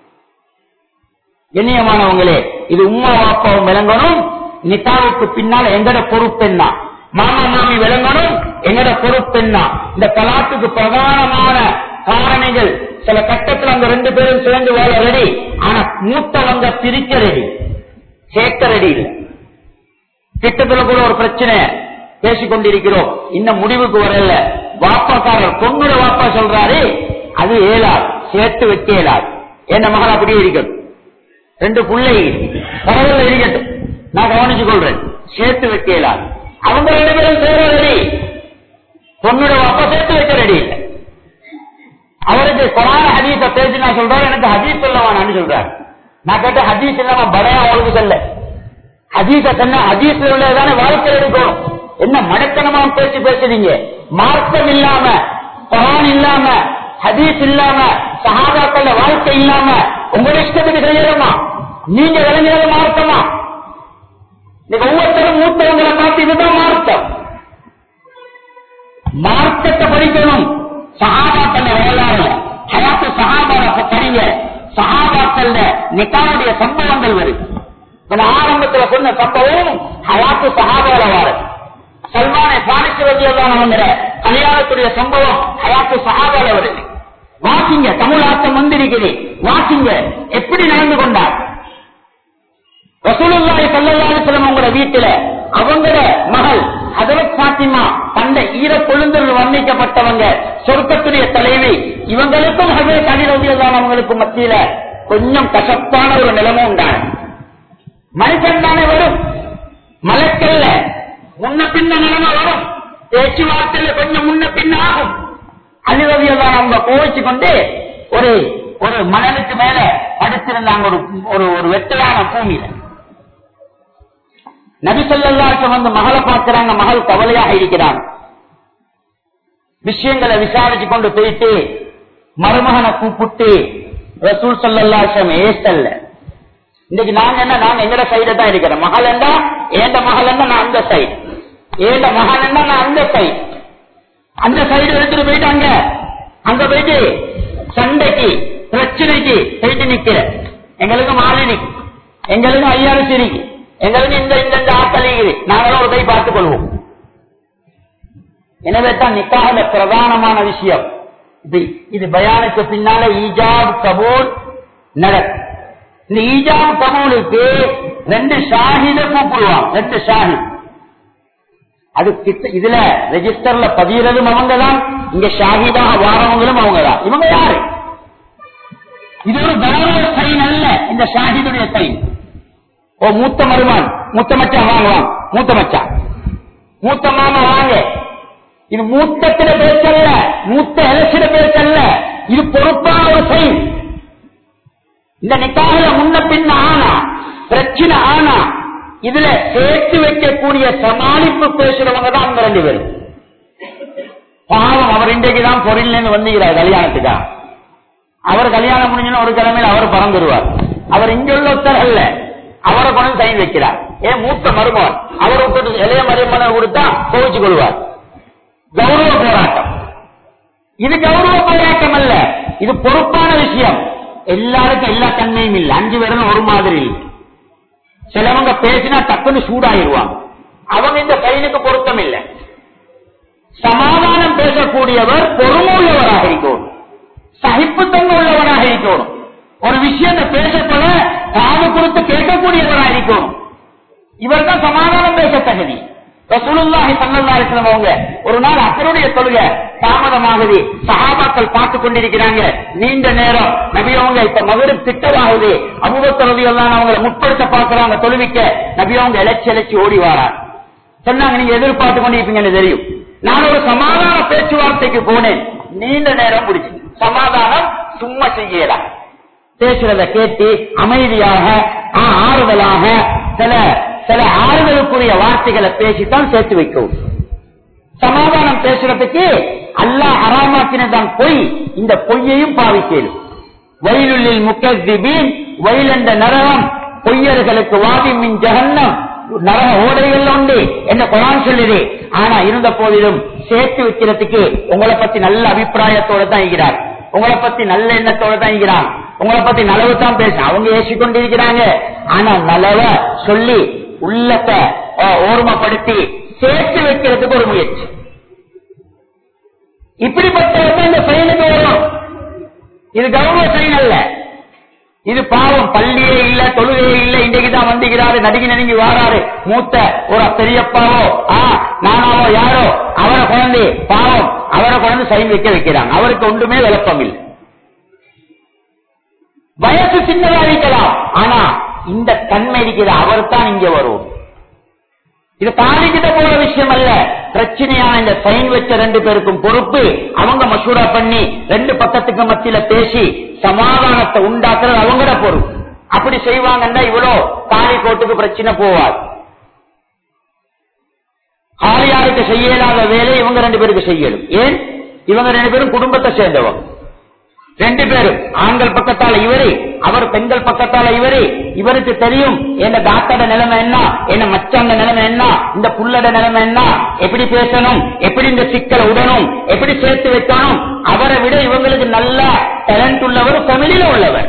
கண்ணியமானவங்களே, இது உம்மா வாப்பாவும் விளங்கணும். நிக்காவுக்கு பின்னால் எங்கட பொறுப்பு என்ன, மாமா மாமி விளங்கணும், எங்கட பொறுப்பு என்ன. இந்த தலாத்துக்கு பிரதானமான காரணிகள் சில கட்டத்தில் அந்த ரெண்டு பேரும் சேர்ந்து வாழ ரெடி, ஆனா மூத்தவங்க பிரிக்க ரெடி, சேர்க்க ரெடி இல்லை. திட்டத்துல கூட ஒரு பிரச்சனை பேசிக்கொண்டிருக்கிறோம், இன்னும் முடிவுக்கு வரல. வாப்பாக்காரர் பொண்ணுட வாப்பா சொல்றாரு அது ஏலாது, சேர்த்து வைக்க இயலாது. என்ன மகள் அப்படியே இருக்கட்டும், ரெண்டு பிள்ளை பரவல இருக்கட்டும், நான் கவனிச்சு கொள்றேன், சேர்த்து வைக்க இயலாது. அவங்க ரெண்டு பேரும் சேர ரெடி, பொண்ணுட வாப்பா சேர்த்து வைக்க ரெடி. அவருக்கு குரான் ஹதீஸ பேசி நான் சொல்றேன், எனக்கு ஹதீஸ் சொல்லவானு சொல்றாரு. நான் கேட்ட ஹதீஸ் இல்லாம படையா அவளுக்கு சொல்ல, ஹதீஸ சொன்ன ஹதீஸ்ல உள்ளதான வாழ்க்கை எடுக்கணும். என்ன மடத்தனமா பேசி பேசுறீங்க, மார்க்கம் இல்லாம, குரான் இல்லாம, ஹதீஸ் இல்லாம, சஹாபாக்கள வாழ்க்கை இல்லாம உங்க இஷ்டத்துக்கு செய்யணுமா? நீங்க விளங்குறது மார்க்கமா? நீங்க ஒவ்வொருத்தரும் மூத்தவங்களை பார்த்து இதுதான் மார்க்கம். மார்க்கத்தை படிக்கணும். சஹாபாக்கள் வரலாறு, ஹயாத்து சஹாபாவை படிங்க. சஹாபாக்கள் நிக்காவுடைய சம்பவங்கள் வருது. ஆரம்பத்தில் சொன்ன சம்பவம் ஹயாத்து சஹாபால வார சல்மானை பானிச்சுவதியான கல்யாணத்துடைய சம்பவம் ஹயாத்து சஹாபால வருது. வாசிங்க, தமிழாக்கம் வந்திருக்குது, வாசிங்க எப்படி நடந்து கொண்டார். ரசூலுல்லாஹி ஸல்லல்லாஹு அலைஹி வஸல்லம் உங்களோட வீட்டுல அவங்களோட மகள் ஹஜ்ரத் ஃபாத்திமா தந்த ஈர கொழுந்தில் வர்ணிக்கப்பட்டவங்க, சொர்க்கத்துடைய தலைவி. இவங்களுக்கும் ஹஜ்ரத் அலி ரலியல்லாஹு அவங்களுக்கும் மத்தியில கொஞ்சம் கசப்பான ஒரு நிலைமை உண்டான. மனுஷன் தானே வரும், மலக்கல்ல முன்ன பின்ன நிலைமை வரும், பேச்சுவார்த்தையில கொஞ்சம் முன்ன பின்ன ஆகும். அலி ரலியல்லாஹு அவங்க கோவிச்சு கொண்டு ஒரு ஒரு மணலுக்கு மேல படுத்திருந்தாங்க, ஒரு ஒரு வெட்டலான பூமியில. நபி ஸல்லல்லாஹு அலைஹி வஸல்லம் வந்து மகளை பார்க்கிறாங்க, மகள் கவலையாக இருக்கிறாங்க. விஷயங்களை விசாரிச்சு கொண்டு போயிட்டு மருமகனை கூப்பிட்டு ரசூல் ஸல்லல்லாஹு அலைஹி வஸல்லம் ஏசல்ல. இன்னைக்கு நாங்க என்ன, நாங்க எங்கட சைடு தான் இருக்கிறோம். மகள் என்ன, ஏண்ட மகள் என்ன, நான் அந்த சைடு, ஏண்ட மகன் என்ன, நான் அந்த சைடு. அந்த சைடு எடுத்துட்டு போயிட்டாங்க. அங்க போயிட்டு சண்டைக்கு பிரச்சனைக்கு போயிட்டு நிக்கிற எங்களுக்கு மாலினி, எங்களுக்கு ஐயாறு சிரிக்கு, எங்களுக்கு இந்த இந்த ஆத்தலிக்குது, நாங்களும் ஒரு கை பார்த்துக் கொள்வோம். எனவே தான் நிக்காஹ்ல பிரதானமான விஷயம் இது. இது பயானுக்கு பின்னால ஈஜாப் கபூல் நடக்கும். இந்த ஈஜாப் கபூலுக்கு ரெண்டு ஷாஹித கூப்பிடுவாங்க, ரெண்டு ஷாஹித். அது இதுல ரெஜிஸ்டர்ல பதிகிறதும் அவங்கதான், இங்க ஷாஹிதாக வாரவங்களும் அவங்கதான். இவங்க யாரு? இது ஒரு பயானோட சைன் அல்ல, இந்த ஷாஹிதுடைய சைன். ஓ மூத்த மருமான், மூத்த மச்சான் வாங்குவான், மூத்த மச்சான், மூத்த மாமா வாங்க. இது மூத்தத்தில பேசல்ல, மூத்த எலசில பேசல்ல, இது பொறுப்பான ஒரு சைன். இந்த நிக்காஹ்ல முன்ன பின்ன ஆனா பிரச்சனை ஆனா இதுல சேர்த்து வைக்கக்கூடிய சமாளிப்பு பேசுறவங்க தான் அந்த ரெண்டு பேரும். பாவம் அவர் இன்றைக்குதான் பொருள் வந்துகிறார் கல்யாணத்துக்கா. அவர் கல்யாணம் முடிஞ்சு ஒரு கிழமையில அவர் பறந்துருவார். அவர் இங்க உள்ள ஒருத்தர் அல்ல, அவரை கொண்டு சைன் வைக்கிறார். ஏன் மூத்த மருமகன் அவரை விட்டு இளைய மருமகனை கொடுத்தா கோவிச்சு கொள்வார். கௌரவ போராட்டம். இது கௌரவ போராட்டம் அல்ல, இது பொறுப்பான விஷயம். எல்லாருக்கும் எல்லா தன்மையும் இல்லை. அஞ்சு பேரும் ஒரு மாதிரி இல்லை. சிலவங்க பேசினா டக்குன்னு சூடாயிருவாங்க. அவங்க இந்த சைனுக்கு பொருத்தம் இல்லை. சமாதானம் பேசக்கூடியவர் பொறுமுள்ளவராக இருக்கணும், சகிப்புத்தன்மை உள்ளவராக இருக்கணும். ஒரு விஷயத்தை பேசப்பட காது கொடுத்து கேட்கக்கூடியவராக இருக்கணும். இவர் தான் சமாதானம் பேச தகுதி. ரசூலுல்லாஹி ஸல்லல்லாஹு அலைஹி வஸல்லம் அவங்க ஒரு நாள் அசருடைய தொழுகை தாமதமாகுது. சஹாபாக்கள் பார்த்து கொண்டிருக்கிறாங்க. நீண்ட நேரம் நபி அவங்க இப்ப மகரிப் திட்டமாகுது. அபூபக்கர் ரலியல்லாஹு அன்ஹு அவங்களை முற்படுத்த பார்க்கறாங்க தொழுவிக்க. நபி அவங்க எலச்சி எலச்சி ஓடி வாரார். சொன்னாங்க, நீங்க எதிர்பார்த்து கொண்டிருப்பீங்கன்னு தெரியும். நான் ஒரு சமாதான பேச்சுவார்த்தைக்கு போனேன். நீண்ட நேரம் பிடிச்சு. சமாதானம் சும்மா செய்யலாம். பேசுறத கேட்டு அமைதியாக ஆறுதலாக சில சில ஆறுதலுக்குரிய வார்த்தைகளை பேசித்தான் சேர்த்து வைக்கவும். சமாதானம் பேசுறதுக்கு அல்லாஹ் ஹராமாக்கினதான் பொய். இந்த பொய்யையும் பாவிக்கலும். வயலுள்ளில் முக்கஸ்திபீன், வயல் என்ற நரகம் பொய்யர்களுக்கு வாதி மின் ஜஹன்னம், நரக ஓடைகள் உண்டு என்ன குர்ஆன் சொல்லுது. ஆனா இருந்த போதிலும் சேர்த்து வைக்கிறதுக்கு உங்களை பத்தி நல்ல அபிப்பிராயத்தோட தான் இருக்கிறார், உங்களை பத்தி நல்ல எண்ணத்தோட தான் இருக்கிறான், உங்களை பத்தி நலவு தான் பேச அவங்க ஏசிக்கொண்டிருக்கிறாங்க. ஆனா நலவ சொல்லி உள்ளத்தை ஓர்மப்படுத்தி சேர்த்து வைக்கிறதுக்கு ஒரு முயற்சி. இப்படிப்பட்ட இந்த செயலுக்கு வரும். இது கௌரவ செயல் அல்ல, இது பாவம். பள்ளியே இல்ல, தொழுகையே இல்ல, இன்றைக்குதான் வந்துகிறாரு, நடுங்கி நடுங்கி வாராரு. மூத்த ஒரு பெரியப்பாவோ நானாவோ யாரோ அவரை குழந்தை பாவம், அவரை குழந்தை சைன் வைக்க வைக்கிறாங்க. அவருக்கு ஒன்றுமே விளப்பம் இல்லை. வயசு சின்னதா இருக்கலாம், ஆனா இந்த தன்மை இருக்கிற அவர் தான் இங்க வரும். இது தாலிக்கிட்ட போற விஷயம் அல்ல. பிரச்சனையான இந்த சைன் வச்ச ரெண்டு பேருக்கும் பொறுப்பு. அவங்க மசூரா பண்ணி ரெண்டு பக்கத்துக்கு மத்தியில பேசி சமாதானத்தை உண்டாக்குறது அவங்களோட பொறுப்பு. அப்படி செய்வாங்கன்னா இவ்வளோ தாலி கோட்டுக்கு பிரச்சனை போவாது. ஆளியாருக்கு செய்யலாத வேலை இவங்க ரெண்டு பேருக்கு செய்யணும். ஏன்? இவங்க ரெண்டு பேரும் குடும்பத்தை சேர்ந்தவங்க. ரெண்டு பேரும் ஆண்கள் பக்கத்தால இவரு, அவர் பெண்கள் பக்கத்தால இவரு. இவருக்கு தெரியும் என்ன டாக்டரோட நிலைமை என்ன, என்ன மச்சாண்ட நிலைமை என்ன, இந்த புள்ளட நிலைமை என்ன, எப்படி பேசணும், எப்படி இந்த சிக்கலை உடனும், எப்படி சேர்த்து வைக்கணும். அவரை விட இவங்களுக்கு நல்ல டேலண்ட் உள்ளவர், ஃபேமிலியில உள்ளவர்.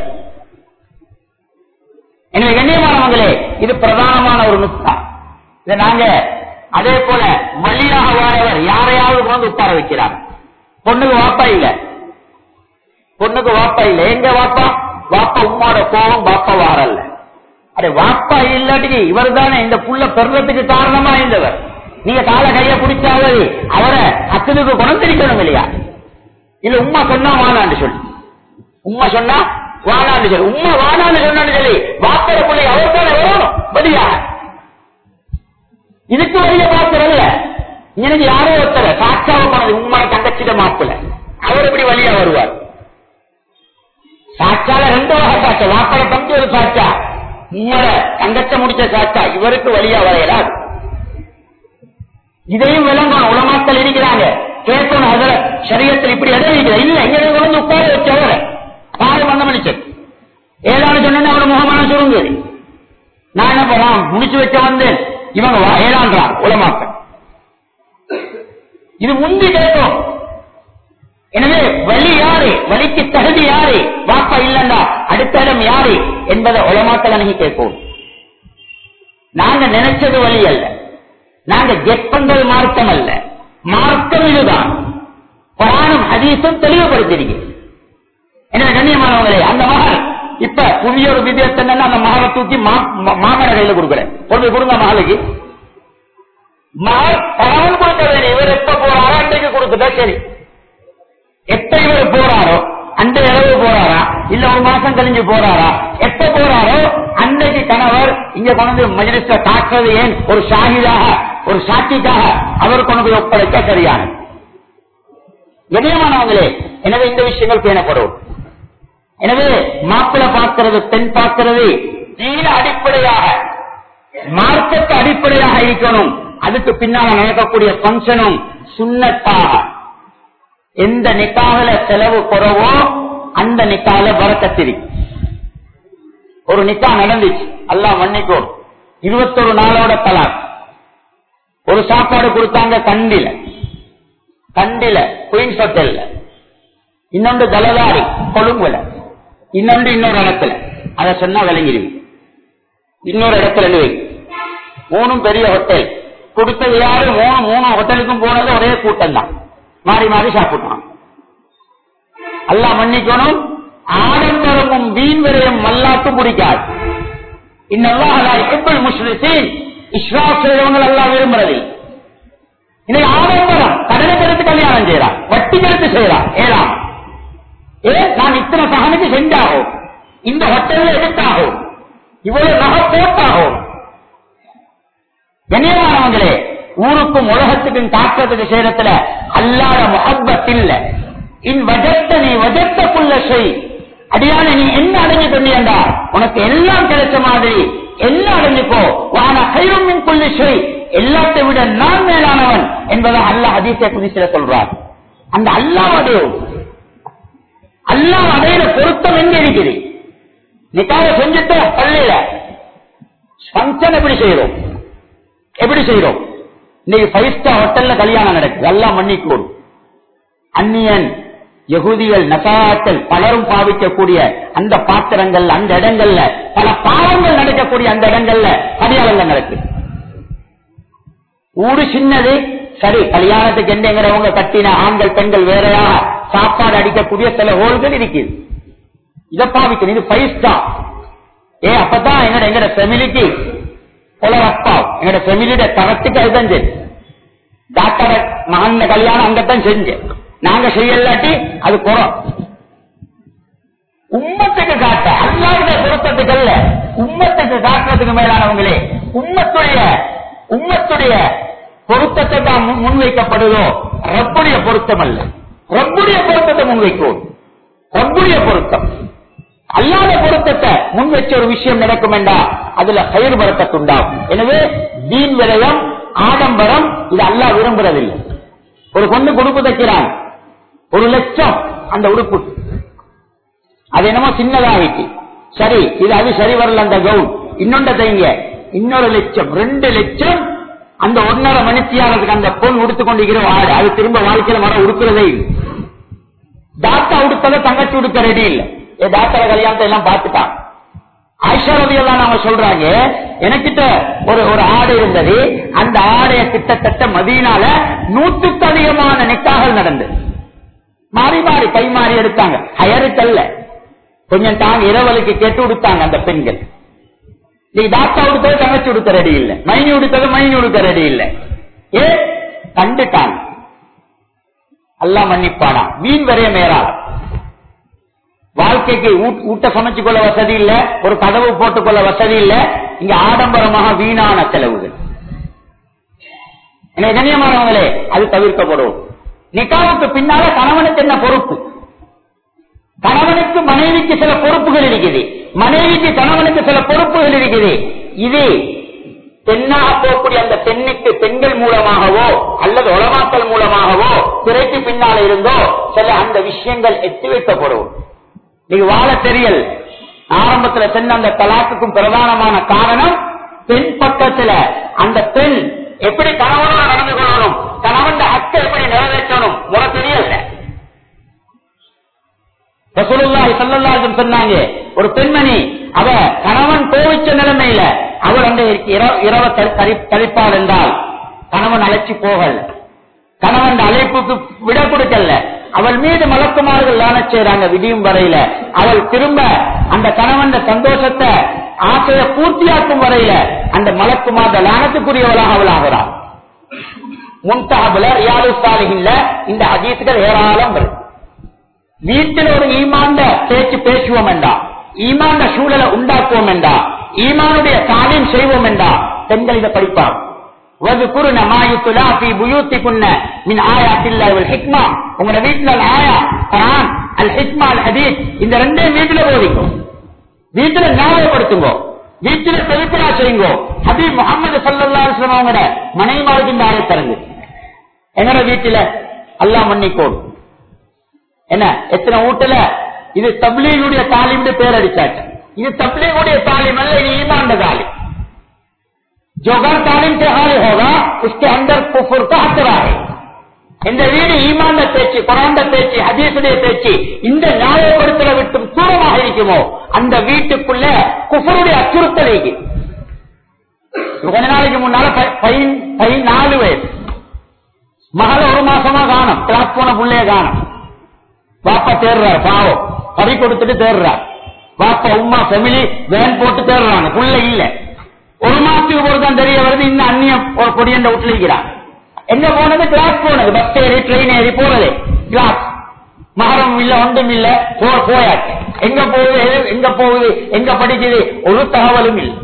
எனவே கண்ணியமானவங்களே, இது பிரதானமான ஒரு நுட்பம். இதை நாங்க அதே போல வழியாக வாரவர் யாரையாவது வந்து உட்கார வைக்கிறார். பொண்ணுக்கு வாப்பா இல்ல, பொண்ணுக்கு வாப்பா இல்ல. எங்க வாப்பா? வாப்பா உம்மாட கோபம், வாப்பா வாரல்ல. அடே வாப்பா இல்லாட்டி இவர் தானே இந்த புள்ள பெறத்துக்கு காரணமா இருந்தவர். நீங்க கால கைய பிடிச்சாவது அவரை அத்தனுக்கு குணந்திருக்கணும் இல்லையா? இல்ல உம்மா சொன்னா வானான்னு சொல்லி, உம்மா சொன்னா வானான்னு சொல்லி, உம்மா வானான்னு சொன்னான்னு சொல்லி வாப்பட பிள்ளை அவர் தானே வரணும் வழியா. இதுக்கு வழிய பாக்குறல்ல. எனக்கு யாரோ ஒருத்தர சாட்சாவை போனது உம்மா தங்கச்சிட மாப்பிள்ள, அவர் எப்படி வழியா வருவார்? சாட்சால ரெண்டு வகை சாட்சா, வாப்பட பத்தி ஒரு சாட்சா, உம்மோட தங்கச்ச முடிச்ச சாட்சா, இவருக்கு வழியா வரையறாது. இதையும் விளங்கணும். உலமாக்கள் இருக்கிறாங்க, கேட்கணும். அதுல சரீரத்தில் இப்படி இடம் இருக்கிற இல்ல, இங்க வந்து உட்கார வச்சவர பாரு வந்த மனுஷன் ஏழாவது சொன்ன அவரோட முகமான சுருங்குது. நான் என்ன போறான் முடிச்சு வச்ச வந்தேன், இவங்க ஏழான்றான் உலமாக்கள். இது முந்தி கேட்கும். எனவே வழி யாரு, வழிக்கு தகுதி யாரு, வாப்பா இல்லண்டா அடுத்த இடம் யாரு என்பதை உலமாக்கள் அணுகி கேட்போம். நாங்க நினைச்சது வழி அல்ல, நாங்க ஜெப்பங்கள் மார்க்கம் அல்ல, மார்க்கம் இதுதான். குர்ஆனும் ஹதீஸும் தெளிவுபடுத்திருக்கிறது. எனவே கண்ணியமானவங்களே, அந்த மகள் இப்ப புதிய ஒரு வித்தியாசம் என்னன்னா, அந்த மகளை தூக்கி மாமன கையில கொடுக்குறேன், கொண்டு கொடுங்க மகளுக்கு. மகள் பணம் கொடுக்க வேண்டிய இவர் எப்ப போறாரோ அன்றைக்கு கொடுத்துட்டா சரி. எப்ப இவர் போறாரோ அந்த இரவு போறாரா, இல்ல ஒரு மாசம் கழிஞ்சு போறாரா, எப்ப போறாரோ அன்றைக்கு கணவர் இங்க கொண்டு மஜ்லிஸ்ல தாக்குறது ஏன் ஒரு ஷாஹிதாக, ஒரு சாட்சிக்காக அவர் கொண்டு ஒப்படைக்க சரியான கண்ணியமானவங்களே. எனவே இந்த விஷயங்கள் பேணப்படும். எனவே மாப்பிள்ளை பார்க்கிறது, பெண் பார்க்கிறது தீன அடிப்படையாக, மார்க்கத்தை அடிப்படையாக இருக்கணும். அதுக்கு பின்னால் நடக்கக்கூடிய பங்கனும் சுன்னத்தாக. எந்த நிக்காஹ்ல செலவு குறவோ அந்த நிக்கால பரக்கத்திரி. ஒரு நிக்கா நடந்துச்சு, அல்லாஹ் மன்னிக்கும், இருபத்தொரு நாளோட தலாக். ஒரு சாப்பாடு கொடுத்தாங்க கண்டில, கண்டில குயின்ஸ் ஹோட்டல்ல, இன்னொன்று தலதாரி கொழும்புல, இன்னொன்று இன்னொரு இடத்துல. அதை சொன்னா விளங்கிடுவீங்க. இன்னொரு இடத்துல மூணும் பெரிய ஹோட்டல் கொடுத்தது யாரு? மூணு மூணு ஹோட்டலுக்கும் போனது ஒரே கூட்டம் தான், மாறி மாறி சாப்பிட்டான். அல்லாஹ் மன்னிக்கணும், ஆடம்பரமும் வீண் விரயம் அல்லாஹ்க்கு பிடிக்காது. இன்னல்லாஹ் லா யுஹிப்புல் முஷ்ரிகீன், இஸ்ராஃப் செய்றவங்க அல்லாஹ் விரும்புறது. இன்னைக்கு ஆடம்பரம், கடனுக்கு எடுத்து கல்யாணம் செய்யறான், வட்டிக்கு எடுத்து செய்யறான். ஏழாம் ஏ நான் இத்தனை சகனுக்கு செஞ்சாகும், இந்த ஹோட்டல்ல எடுத்தாகும், இவ்வளவு நகை போட்டாகும். கண்ணியமானவங்களே, ஊருக்கும் உலகத்துக்கும் தாக்கத்துக்கு சேரத்துல அல்லாத முஹப்பத் இல்ல. இன் வஜத்த நீ வஜத்தக்குள்ள செய், அடியான நீ என்ன அடைஞ்சு கொண்டியண்டா உனக்கு எல்லாம் கிடைச்ச மாதிரி என்ன அடைஞ்சுக்கோ. வான கைரும் கொள்ளி செய், எல்லாத்தை விட நான் மேலானவன் என்பதை அல்லாஹ் ஹதீஸை குதிசில சொல்றார். அந்த அல்லாஹ்வுடைய அல்லாஹ் அடையிற பொருத்தம் எங்க இருக்குது? நிக்காக செஞ்சுட்டு பள்ளியில ஃபங்க்ஷன் எப்படி செய்யறோம்? எப்படி செய்யறோம்? இன்னைக்கு ஃபைவ் ஸ்டார் ஹோட்டல்ல கல்யாணம் நடக்குது, எல்லாம் மன்னிக்கூடும். அந்நியன், யகூதிகள், நசாக்கள் பலரும் பாவிக்கக்கூடிய அந்த பாத்திரங்கள், அந்த இடங்கள்ல பல பாவங்கள் நடக்கக்கூடிய அந்த இடங்கள்ல கல்யாணங்கள் நடக்குது. ஊரு சின்னது, சரி, கல்யாணத்துக்கு என்னங்கிறவங்க கட்டின ஆண்கள் பெண்கள் வேறையா சாப்பாடு அடிக்கக்கூடிய சில ஹோல்கள் இருக்குது. இதை பாவிக்கணும். இது ஃபைவ் ஸ்டார். ஏ அப்பதான் எங்கட எங்கட ஃபேமிலிக்கு அப்பா எங்கட ஃபேமிலியோட தரத்துக்கு அதுதான் சரி. டாக்டர் மகன் கல்யாணம் அங்கத்தான் செஞ்சு நாங்க செய்யலாட்டி அது குறம். உம்மத்துக்கு காட்ட அல்லாஹ்வுடைய பொருத்தத்துக்கு அல்ல, உம்மத்துக்கு காட்டுறதுக்கு மேலானவங்களே, உம்மத்துடைய உம்மத்துடைய பொருத்தத்தை தான் முன்வைக்கப்படுதோ, ரப்புடைய பொருத்தம் அல்ல. ரப்புடைய பொருத்தத்தை முன்வைக்கும். ரப்புடைய பொருத்தம் அல்லாத பொருத்தத்தை முன் வச்ச ஒரு விஷயம் நடக்கும் என்றா அதுல கயிறு பரக்கத்துண்டாகும். எனவே தீன் விரயம், ஆடம்பரம் இது அல்லாஹ் விரும்புறதில்லை. ஒரு பொண்ணு உடுப்பு தைக்கிறான், ஒரு லட்சம் அந்த உடுப்பு, அது என்னமோ சின்னதாகிட்டு, சரி இது அது சரி வரல அந்த கவுன், இன்னொன்ற தைங்க இன்னொரு லட்சம், ரெண்டு லட்சம். அந்த ஒன்னரை மணித்தியானதுக்கு அந்த பொண்ணு உடுத்து கொண்டிருக்கிற ஆடு அது திரும்ப வாழ்க்கையில மரம் உடுக்கிறதே இல்லை. டாக்டா உடுப்பதை தங்கச்சி உடுக்க ரெடி இல்லை. டாக்டர் கல்யாணத்தை எல்லாம் பார்த்துட்டான். ஆயிஷா ரலியல்லாஹு அன்ஹா சொல்றாங்க, எனக்கிட்ட ஒரு ஒரு ஆடு இருந்தது, அந்த ஆடைய கிட்டத்தட்ட மதீனால நூற்றுக்கு அதிகமான நிக்காகள் நடந்தது. மாறி மாறி கை மாறி எடுத்தாங்க, ஹயருக்கல்ல கொஞ்சம் தாங்க இரவலுக்கு கேட்டு கொடுத்தாங்க அந்த பெண்கள். நீ டாக்டா உடுத்தது தங்கச்சி உடுக்க ரெடி இல்லை, மைனி உடுத்தது மைனி உடுக்க ரெடி இல்லை. ஏ கண்டுட்டாங்க. அல்லாஹ் மன்னிப்பானா? வீண் வரைய மேறாள். வாழ்க்கைக்கு ஊட்ட சமைச்சு கொள்ள வசதி இல்ல, ஒரு கதவு போட்டுக்கொள்ள வசதி இல்ல, இங்க ஆடம்பரமாக வீணான செலவுகள். எனவே கண்ணியமானவங்களே, அது தவிர்க்கப்படும். நிக்காவுக்கு பின்னால கணவனுக்கு என்ன பொறுப்பு? கணவனுக்கு மனைவிக்கு சில பொறுப்புகள் இருக்குது, மனைவிக்கு கணவனுக்கு சில பொறுப்புகள் இருக்குது. இது பெண்ணாக போகக்கூடிய அந்த பெண்ணுக்கு பெண்கள் மூலமாகவோ அல்லது உலமாக்கள் மூலமாகவோ திரைக்கு பின்னால இருந்தோ சில அந்த விஷயங்கள் எத்தி வைக்கப்படும். நீங்க வாழ தெரியல் ஆரம்பத்துல சென்ன அந்த தலாக்குக்கும் பிரதானமான காரணம் பெண் பக்கத்துல அந்த பெண் எப்படி கணவனோட நடந்து கொள்ளணும், கணவன் ஹக்கை எப்படி நிறைவேற்றணும் முறை தெரியல. ரசூலுல்லாஹி ஸல்லல்லாஹு அலைஹி வஸல்லம் சொன்னாங்க, ஒரு பெண்மணி அவ கணவன் கோவிச்ச நிலைமையில அவள் அந்த இரவ கழிப்பாள் என்றால் கணவன் அழைச்சி போகல, கணவன் அழைப்புக்கு விட கொடுக்கல, அவள் மீது மலக்குமார்கள் லானத் செய்றாங்க விடியும் வரையில. அவள் திரும்ப அந்த கணவன் சந்தோஷத்தை ஆசையை பூர்த்தியாக்கும் வரையில அந்த மலக்குமார் லானத்துக்குரியவளாக அவள் ஆகிறாள். முன்தாபுல ரியாலு சாலிஹின்ல இந்த ஹதீஸ்கள் ஏராளம் வருது. வீட்டில் ஒரு ஈமான்ட பேச்சு பேசுவோம் என்றா, ஈமான்ட சூழலை உண்டாக்குவோம் என்றா, ஈமானுடைய தாலீம் செய்வோம் என்றா பெண்கள் இதை படிப்பார். உங்களோட வீட்டுல ஆயா குர்ஆன் அல் ஹிக்மா அல் ஹதீஸ் இந்த ரெண்டே வீட்டுல போதிக்கும், வீட்டுல ஞாபகப்படுத்துங்க, வீட்டுல செலுத்தினா செய்யுங்க. ஹபீப் முஹம்மது ஸல்லல்லாஹு அலைஹி வஸல்லம் அவங்களோட மனைவிமாருக்கு இந்த ஆயத் தருங்க. எங்கட வீட்டுல அல்லாஹ் மன்னிக்கோம். என்ன எத்தனை வீட்டுல இது தப்லீகுடைய தாலிம் பேர் அடிச்சாச்சு. இது தப்லீகுடைய तालीम அல்ல, இது ईमान का तालीम। जो घर तालीम से हाल होगा उसके अंदर कुफर का खतरा है। இந்த வீடு ஈமான் பேச்சு, குர்ஆன் பேச்சு, ஹதீஸுடைய பேச்சு இந்த நியாயப்படுத்தல விட்டும் தூரமாக இருக்குமோ அந்த வீட்டுக்குள்ள குஃபருடைய அச்சுறுத்தல் இருக்கு. கொஞ்ச நாளைக்கு முன்னால பதினாலு வயசு மகள ஒரு மாசமா காணும், கிளாஸ் போன புள்ளைய காணும். பாப்பா தேடுறார், பாவம் பறி கொடுத்துட்டு தேடுறார். பாப்பா உமா ஃபேமிலி வேன் போட்டு தேடுறாங்க, புள்ள இல்ல. ஒரு மாசத்துக்கு போறதான் தெரிய வருது இன்னும் அந்நியம் ஒரு கொடியண்ட விட்டுலிக்கிறான். எங்க போனது? கிளாஸ் போனது, பஸ் ஏறி ட்ரெயின் ஏறி போறது கிளாஸ். மகரம் இல்ல, ஒன்றும் இல்ல, போயாச்சு. எங்க போகுது, எங்க போகுது, எங்க படிக்குது, ஒரு தகவலும் இல்லை.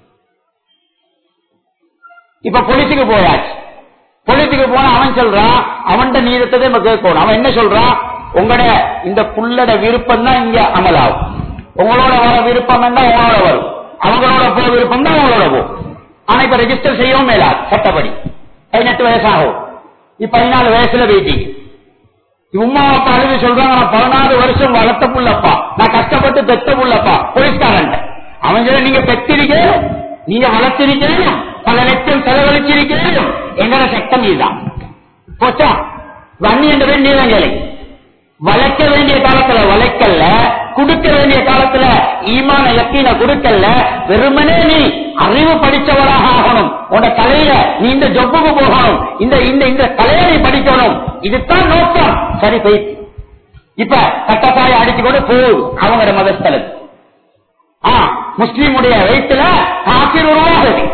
இப்ப போலீஸுக்கு போயாச்சு. போலீஸுக்கு போன அவன் சொல்றான், அவன்கிட்ட நீதத்தை நம்ம கேட்கணும். அவன் என்ன சொல்றான்? உங்களோட இந்த புள்ளட விருப்பம் தான் இங்க அமலாகும். உங்களோட வர விருப்பம் தான் உங்களோட வரும், அவங்களோட போக விருப்பம் தான் அவங்களோட போகும். ஆனா இப்ப ரெஜிஸ்டர் செய்யவும் மேலாது சட்டப்படி. பதினெட்டு வயசாகும், இப்ப பதினாலு வயசுல வெயிட்டிங். உமா அப்பா அழுது சொல்றாங்க, நான் பதினாறு வருஷம் வளர்த்த புள்ளப்பா, நான் கஷ்டப்பட்டு பெத்த புள்ளப்பா. போலீஸ்காரன் அவன் சொல்ல, நீங்க பெற்றிருக்கிறேன், நீங்க வளர்த்திருக்கிறேன், பல லட்சம் செலவழிச்சிருக்கிறேன், எங்கட சட்டம் இதுதான் போச்சா. வன்னி என்ற வேண்டியதான் கேளை. வளர்க்க வேண்டிய காலத்துல வளர்க்கல, கொடுக்க வேண்டிய காலத்துல ஈமான யக்கீன கொடுக்கல. வெறுமனே நீ அறிவு படிச்சவராக ஆகணும், உன்னோட தலையில நீ இந்த ஜொப்புக்கு போகணும், இந்த இந்த இந்த தலையை நீ படிக்கணும், இதுதான் நோக்கம். சரி போயிட்டு இப்ப கட்டப்பாய அடிச்சுக்கொண்டு போகுது அவங்களோட மதஸ்தலத்து. முஸ்லீமுடைய வயிற்றுல காப்பீர் உருவாகுது,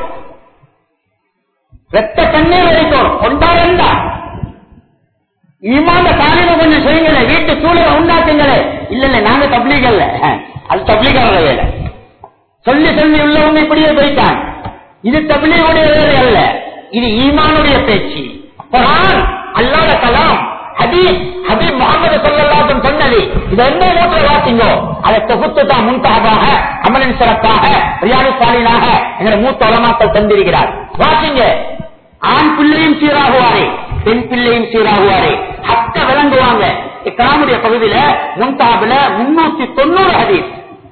ரத்த கண்ணீர் வரைக்கும் ஒன்றா ரெண்டா. ஈமான தாலிம கொஞ்சம் செய்யுங்களே, வீட்டு சூழலை உண்டாக்குங்களே. இல்ல இல்ல நாங்க தப்லீகல்ல, அது தப்லீகார வேலை. சொல்லி சொல்லி உள்ளவங்க இப்படியே போயிட்டாங்க. இது தப்லீகுடைய வேலை அல்ல, இது ஈமானுடைய பேச்சு. குர்ஆன் அல்லாஹ்வுடைய கலாம், ஹதீஸ் ஹபீப் முஹம்மது ஸல்லல்லாஹு அலைஹி வஸல்லம் சொன்னது. இது என்ன மூட்டை வாசிங்கோ, அதை தொகுத்து தான் முன்தஹபாக அமலின் சிறப்பாக ரியாதுஸ் ஸாலிஹீனாக என்ற மூத்த உலமாக்கள் தந்திருக்கிறார். வாசிங்க. ஆண் பிள்ளையும் சீராகுவாரே, பெண் பிள்ளையும் சீராகுவாரே, ஹக்க விளங்குவாங்க. இக்ராமுடைய பகுதியில முன்தாபில முன்னூத்தி தொண்ணூறு ஹதீஸ்.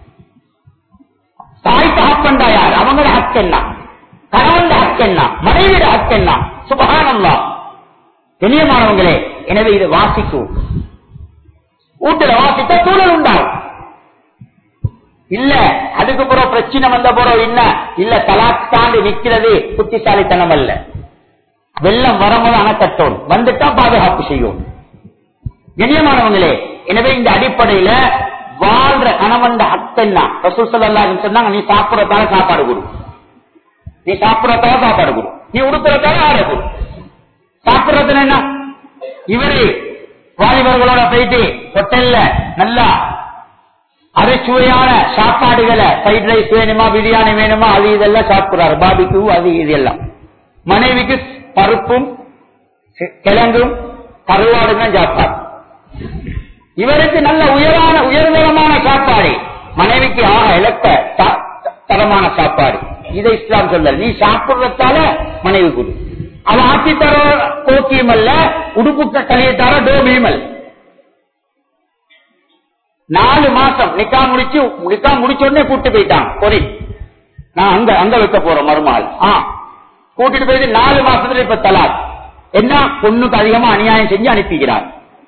தாய் தகப்பண்டா யார், அவங்களோட ஹக் என்ன, கணவன் ஹக் என்ன, மனைவியோட ஹக் என்ன. சுப்ஹானல்லாஹ். கண்ணியமானவங்களே, எனவே இது வாசிக்கும். வீட்டுல வாசித்த சூழல் உண்டாகும். இல்ல அதுக்கு பிறகு பிரச்சனை வந்த பிறகு என்ன இல்ல, தலாக் தாண்டி நிக்கிறது புத்திசாலித்தனம் அல்ல. வெள்ளம் வரும்போது அணைக்கட்டோம், வந்துட்டா பாதுகாப்பு செய்யும். கண்ணியமானவங்களே, எனவே இந்த அடிப்படையில வாழ்ற கணவன் ஹக்கென்னா ரசூல் ஸல்லல்லாஹு அலைஹி வஸல்லம் சொன்னாங்க, நீ சாப்பிடறதால சாப்பாடு கொடு, நீ சாப்பிடறதால சாப்பாடு கொடு, நீ உடுத்துறதால ஆட கொடு. சாப்பிடறதுன்னு என்ன, இவரு வாலிபர்களோட போயிட்டு ஹோட்டல்ல நல்லா அரைச்சுவையான சாப்பாடுகளை, ஃப்ரைட் ரைஸ் வேணுமா, பிரியாணி வேணுமா, அது இதெல்லாம் சாப்பிடுறாரு, பாபிக்கு அது இது எல்லாம். மனைவிக்கு பருப்பும் கிழங்கும் கருவாடுங்க சாப்பாடு. இவருக்கு நல்ல உயரான உயர்தரமான சாப்பாடு, மனைவிக்கு ஆக இலக்க தரமான சாப்பாடு. இதை இஸ்லாம் சொல்ல, நீ சாப்பிடுறதால மனைவி கொடு. அது ஆட்சி தர கோக்கியம் அல்ல, உடுப்பு கலியை தர டோபியும் அல்ல. நாலு மாசம் நிக்கா முடிச்சு நிக்கா முடிச்ச உடனே கூட்டு போயிட்டான் பொறி, நான் அங்க அங்க வைக்க போறோம் மறுநாள். ஆ கூட்டிட்டு போயிட்டு நாலு மாசத்துல இப்ப தலாக். என்ன, பொண்ணுக்கு அதிகமா அநியாயம் செஞ்சு அனுப்பிக்கிறார்.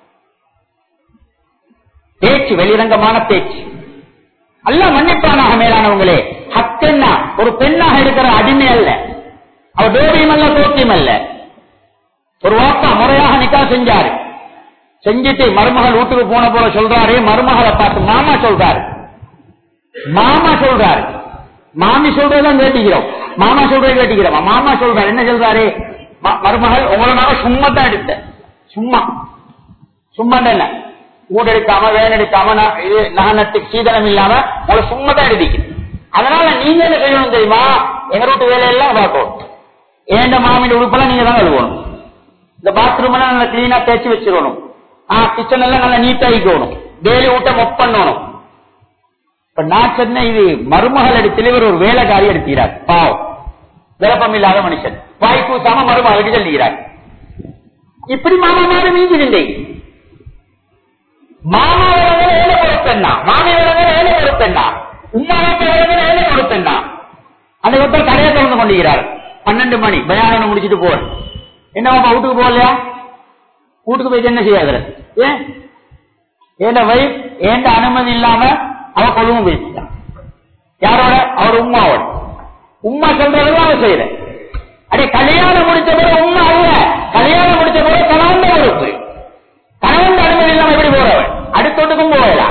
பேச்சு வெளிரங்கமான பேச்சு அல்ல மன்னிப்பானாக. மேலானவங்களே, ஹக்கென்னா ஒரு பெண்ணாக இருக்கிற அடிமை அல்ல, அவர் டோபியும் அல்ல, தோக்கியம் அல்ல. ஒரு வாப்பா முறையாக நிக்கா செஞ்சாரு, செஞ்சுட்டு மருமகள் வீட்டுக்கு போன போல சொல்றாரு, மருமகளை பார்த்து மாமா சொல்றாரு, மாமா சொல்றாரு, மாமி சொல்றதான் கேட்டுக்கிறோம், மாமா சொல்றதை கேட்டுக்கிறோம். மாமா சொல்றாரு, என்ன சொல்றாரு, மருமகள் உங்களை நான் சும்மா தான் எடுத்த, சும்மா சும்மா என்ன ஊட எடுக்காம வேன் எடுக்காம இது நகனத்து சீதனம் இல்லாம உங்களை சும்மா தான் எடுதிக்கு. அதனால நீங்க என்ன செய்யணும் தெரியுமா, எங்க வீட்டு வேலையெல்லாம் பார்க்கணும், ஏண்ட மாமியின் உறுப்பெல்லாம் நீங்க தான் கழுவணும், இந்த பாத்ரூம் எல்லாம் நல்லா கிளீனா தேய்ச்சி வச்சிடணும், கிச்சன் எல்லாம் நல்லா நீட்டாயிக்கணும், டெய்லி ஊட்ட மொப் பண்ணணும். இப்ப நான் சொன்ன இது மருமகள் எடுத்துல இவர் ஒரு வேலைக்காரி எடுக்கிறார், பாவம் விளப்பம் இல்லாத மனுஷன், வாய் கூசாம மருமகளுக்கு சொல்லுகிறார். இப்படி மாமா மாதிரி மீஞ்சிருந்தே மாமா விலங்குல ஏழை பொறுப்பெண்ணா, மாமி விலங்குல ஏழை பொறுப்பெண்ணா, உமா வீட்டு விலங்குல ஏழை பொறுப்பெண்ணா. அந்த ஒருத்தர் கடையை திறந்து கொண்டிருக்கிறார். பன்னெண்டு மணி பயானம் முடிச்சுட்டு போற என்னப்பா வீட்டுக்கு போகலையா? வீட்டுக்கு போயிட்டு என்ன செய்யாத ஏன் ஏண்ட வைஃப் ஏண்ட அனுமதி இல்லாம அவ கொழுவும் பேசிட்டான். யாரோட? அவர் உமாவோட. உமா சொல்றதும் அவ செய்யற. அடே கல்யாணம் முடிச்ச பிறகு உண்மை அல்ல, கல்யாணம் முடிச்ச பிறகு கணவன் பொறுப்பு. கணவன் அனுமதி இல்லாம எப்படி போறவன்? அடுத்தோட்டுக்கும் போகலாம்.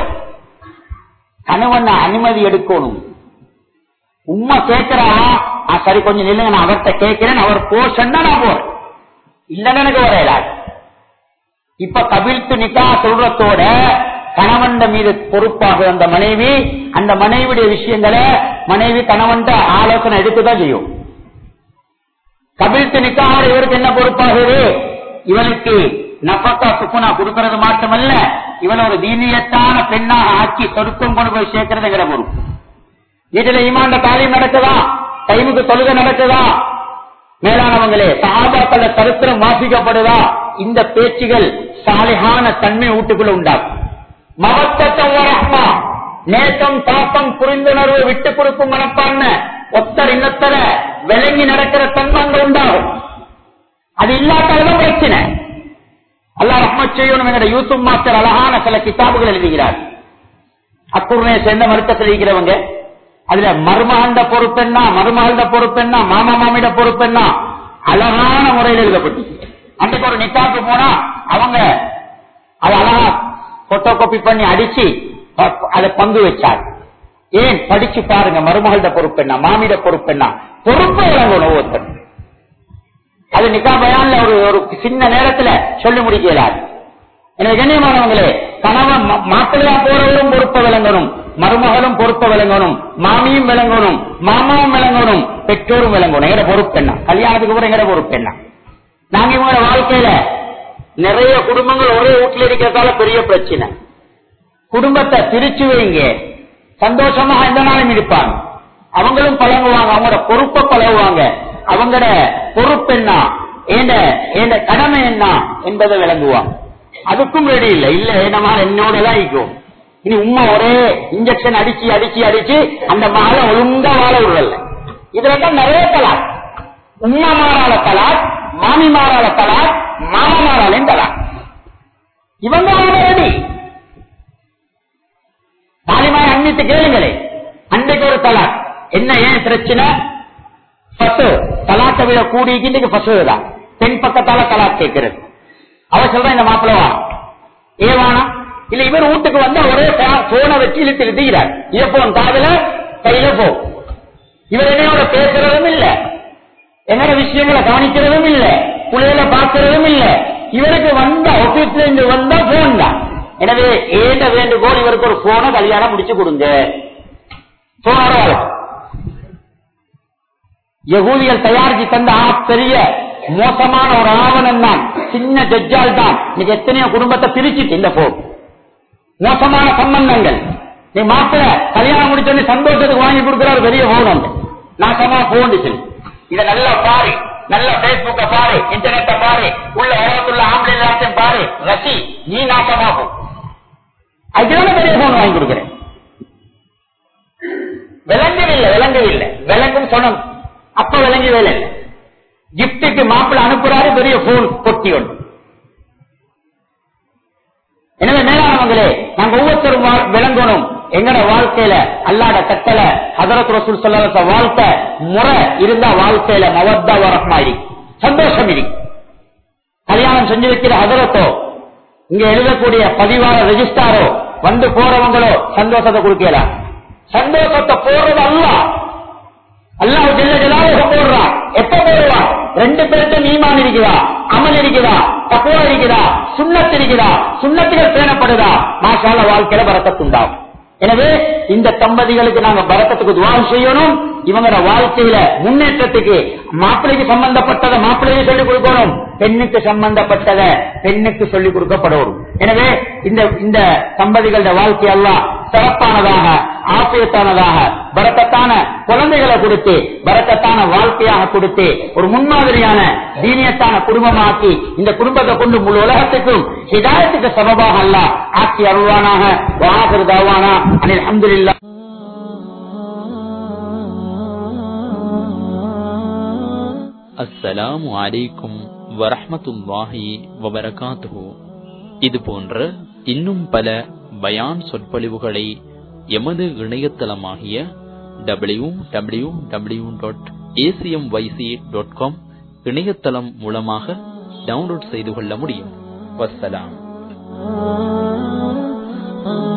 கணவன் அனுமதி எடுக்கணும். உண்மை கேட்கிறா, சரி கொஞ்சம் நில்லுங்க, நான் அவர்கிட்ட கேட்கிறேன், அவர் போ சொன்னா நான் போறேன், இல்லன்னு எனக்கு வரையலா. இப்ப கபில்த்து நிக்கா சொல்றதோட கணவன் மீது பொறுப்பாக அந்த மனைவி, அந்த மனைவியுடைய விஷயங்களை மனைவி கணவன் ஆலோசனை எடுத்துதான் செய்யும். கபில்த்து நிக்காக இவருக்கு என்ன பொறுப்பாகுது? இவனுக்கு நபக்கா சுக்குனா கொடுக்கிறது மட்டுமல்ல, இவன் ஒரு தீனியத்தான பெண்ணாக ஆக்கி சொருக்கம் கொண்டு போய் சேர்க்கிறதுங்கிற பொறுப்பு. வீட்டில் ஈமான்ட காரியம் நடக்குதா? டைமுக்கு தொழுகை நடக்குதா? மேலானவங்களே, சஹாபாக்கள சரித்திரம் வாசிக்கப்படுதா? இந்த பேச்சுகள் சாலிஹான தன்மை வீட்டுக்குள்ள உண்டாகும். மவத்தம் வரமா, நேசம், பாசம், புரிந்துணர்வு, விட்டு கொடுக்கும் மனப்பான்மை, ஒத்தர் இன்னத்தர விளங்கி நடக்கிற தன்மை அங்க உண்டாகும். அது இல்லாட்டாலும் பிரச்சனை. அல்லாஹ் ரஹ்மத் செய்யணும். என்ற யூசுப் மாஸ்டர் அழகான சில கிதாபுகள் எழுதுகிறார். அக்குர்ணையை சேர்ந்த மருத்துவத்தில் இருக்கிறவங்க, அதுல மருமகண்ட பொறுப்பெண்ணா, மருமகண்ட பொறுப்பெண்ணா, மாமா மாமிட பொறுப்பெண்ணா அழகான முறையில் எழுதப்பட்டு, அன்றைக்கு ஒரு நிக்காக்கு போனா அவங்க அதை அழகா போட்டோ காப்பி பண்ணி அடிச்சு அதை பங்கு வச்சார். ஏன் படிச்சு பாருங்க, மருமகள பொறுப்பெண்ணா, மாமிட பொறுப்பெண்ணா, பொறுப்பு வழங்கணும் ஒவ்வொருத்தர். அது நிக்கா பயான்ல ஒரு ஒரு சின்ன நேரத்துல சொல்லி முடிக்கிறார். எனவே கண்ணியமானவங்களே, கணவன் மாப்பிள்ளையா போறவரும் பொறுப்பை விளங்கணும், மருமகளும் பொறுப்பை விளங்கணும், மாமியும் விளங்கணும், மாமாவும் விளங்கணும், பெற்றோரும் விளங்கணும். எங்கட பொறுப்பு என்ன? கல்யாணத்துக்கு கூட எங்கட பொறுப்பு என்ன? நாங்க இவங்களோட வாழ்க்கையில நிறைய குடும்பங்கள் ஒரே வீட்டில் இருக்கிறதால பெரிய பிரச்சனை. குடும்பத்தை பிரிச்சு வைங்க, சந்தோஷமா எந்த நாளும் இருப்பாங்க. அவங்களும் பழகுவாங்க, அவங்களோட பொறுப்பை பழகுவாங்க. அவங்களோட பொறுப்பு என்ன, ஏண்ட கடமை என்ன என்பதை விளங்குவாங்க. அதுக்கும் ரெடி இல்லை. இல்ல நம்ம என்னோட தான் இருக்கும். இனி உண்மை ஒரே இன்ஜெக்ஷன் அடிச்சு அடிச்சு அடிச்சு அந்த மகளை ஒழுங்கா வாழ விடல. இதுல தான் நிறைய தலாக். உம்மா மாறால தலாக், மாமி மாறால தலாக், மாமா மாறாலையும் தலாக். இவங்க ரெடி. தாலிமாய் அன்னித்து கேளுங்களே, அன்றைக்கு ஒரு தலாக் என்ன, ஏன் பிரச்சனை? பசு தலாக்க விட கூடிக்கு பசுதான். பெண் பக்கத்தால தலாக் கேட்கிறது. அவ சொல்ற இந்த மாப்பிளவா ஏவானா இல்ல, இவர் வீட்டுக்கு வந்தா ஒரே போனை வச்சு இழுத்து இழுத்துகிறார். இயப்போன் காதல கையில போ. இவர் என்னையோட பேசுறதும் இல்ல, என்னோட விஷயங்களை கவனிக்கிறதும் இல்ல, புள்ளையில பார்க்கிறதும் இல்ல. இவருக்கு வந்தா ஆபீஸ்ல இருந்து வந்தா போன் தான். எனவே ஏண்ட வேண்டுகோள், இவருக்கு ஒரு போனை கல்யாணம் முடிச்சு கொடுங்க. யகூதிகள் தயாரிச்சு தந்த பெரிய மோசமான ஒரு ஆவணம் தான், சின்ன ஜட்ஜால் தான் இன்னைக்கு எத்தனையோ குடும்பத்தை பிரிச்சுட்டு இந்த போன். மோசமான சம்பந்தங்கள். நீ மாப்பிள கல்யாணம் முடிச்சோன்னு சந்தோஷத்துக்கு வாங்கி கொடுக்கிறாரு பெரிய போன், நாசமா போன்டுச்சு. இத நல்லா பாரு, நல்ல பேஸ்புக்க பாரு, இன்டர்நெட்ட பாரு, உள்ள உலகத்துள்ள ஆம்பளை எல்லாத்தையும் பாரு, ரசி, நீ நாசமா போ. அதுக்கான பெரிய போன் வாங்கி கொடுக்கிறேன். விளங்கவில்லை, விளங்கவில்லை, விளங்கும் சொன்ன அப்ப விளங்கி வேலை இல்லை. கிப்டுக்கு மாப்பிள்ள அனுப்புறாரு பெரிய போன் பொட்டி ஒன்று. எனவே மேலானவங்களே, நாங்க ஒவ்வொருத்தரும் விளங்கணும். எங்கட வாழ்க்கையில அல்லாஹ்வுடைய கட்டளை, ஹஜ்ரத் ரசூல் ஸல்லல்லாஹு அலைஹி வஸல்லம் வாழ்க்கை முறை இருந்தா வாழ்க்கையில மவத்தா வரஹ்மா இருக்கு, சந்தோஷம் இருக்கு. கல்யாணம் செஞ்சு வைக்கிற ஹஜ்ரத்தோ, இங்க எழுதக்கூடிய பதிவாளர் ரெஜிஸ்டாரோ, வந்து போறவங்களோ சந்தோஷத்தை கொடுக்கலாம். சந்தோஷத்தை போடுறது அல்லாஹ். அல்லாஹ் ஜல்ல ஜலாலுஹு போடுறான். எப்ப போடுவான்? ரெண்டு பேருக்கு ஈமான் இருக்குதா, அமல் இருக்குதா, தக்வா இருக்குதா, சுன்னத் இருக்குதா, சுன்னத்துகள் பேணப்படுதா, மாஷா அல்லாஹ் வாழ்க்கையில பரக்கத் உண்டாகும். எனவே இந்த தம்பதிகளுக்கு நாங்க பரக்கத்துக்கு துஆ செய்யணும். இவங்களோட வாழ்க்கையில முன்னேற்றத்துக்கு மாப்பிள்ளைக்கு சம்பந்தப்பட்டதை மாப்பிள்ளைக்கு சொல்லிக் கொடுக்கணும், பெண்ணுக்கு சம்பந்தப்பட்டதை பெண்ணுக்கு சொல்லிக் கொடுக்கப்படும். எனவே இந்த இந்த தம்பதிகளோட வாழ்க்கை எல்லாம் சிறப்பானதாக, ஆசிரியத்தானதாக, பரக்கத்தான குழந்தைகளை கொடுத்து பரக்கத்தான வாழ்க்கையாக கொடுத்து ஒரு முன்மாதிரியான தீனியத்தான குடும்பமாக்கி இந்த குடும்பத்தை கொண்டு முழு உலகத்துக்கும் ஹிதாயத்துக்கு சபபாக அல்லாஹ் ஆக்கி அருள்வானாக. வஆகிரு தஅவானா அனில் ஹம்துலில்லாஹ். அஸ்ஸலாமு அலைக்கும் வரஹ்மத்துல்லாஹி வபரகாத்துஹு. இது போன்ற இன்னும் பல பயான் சொற்பொழிவுகளை எமது இணையதளமாகிய W W W dot ACMYC dot com இணையதளம் மூலமாக டவுன்லோட் செய்து கொள்ள முடியும். வஸ்ஸலாம்.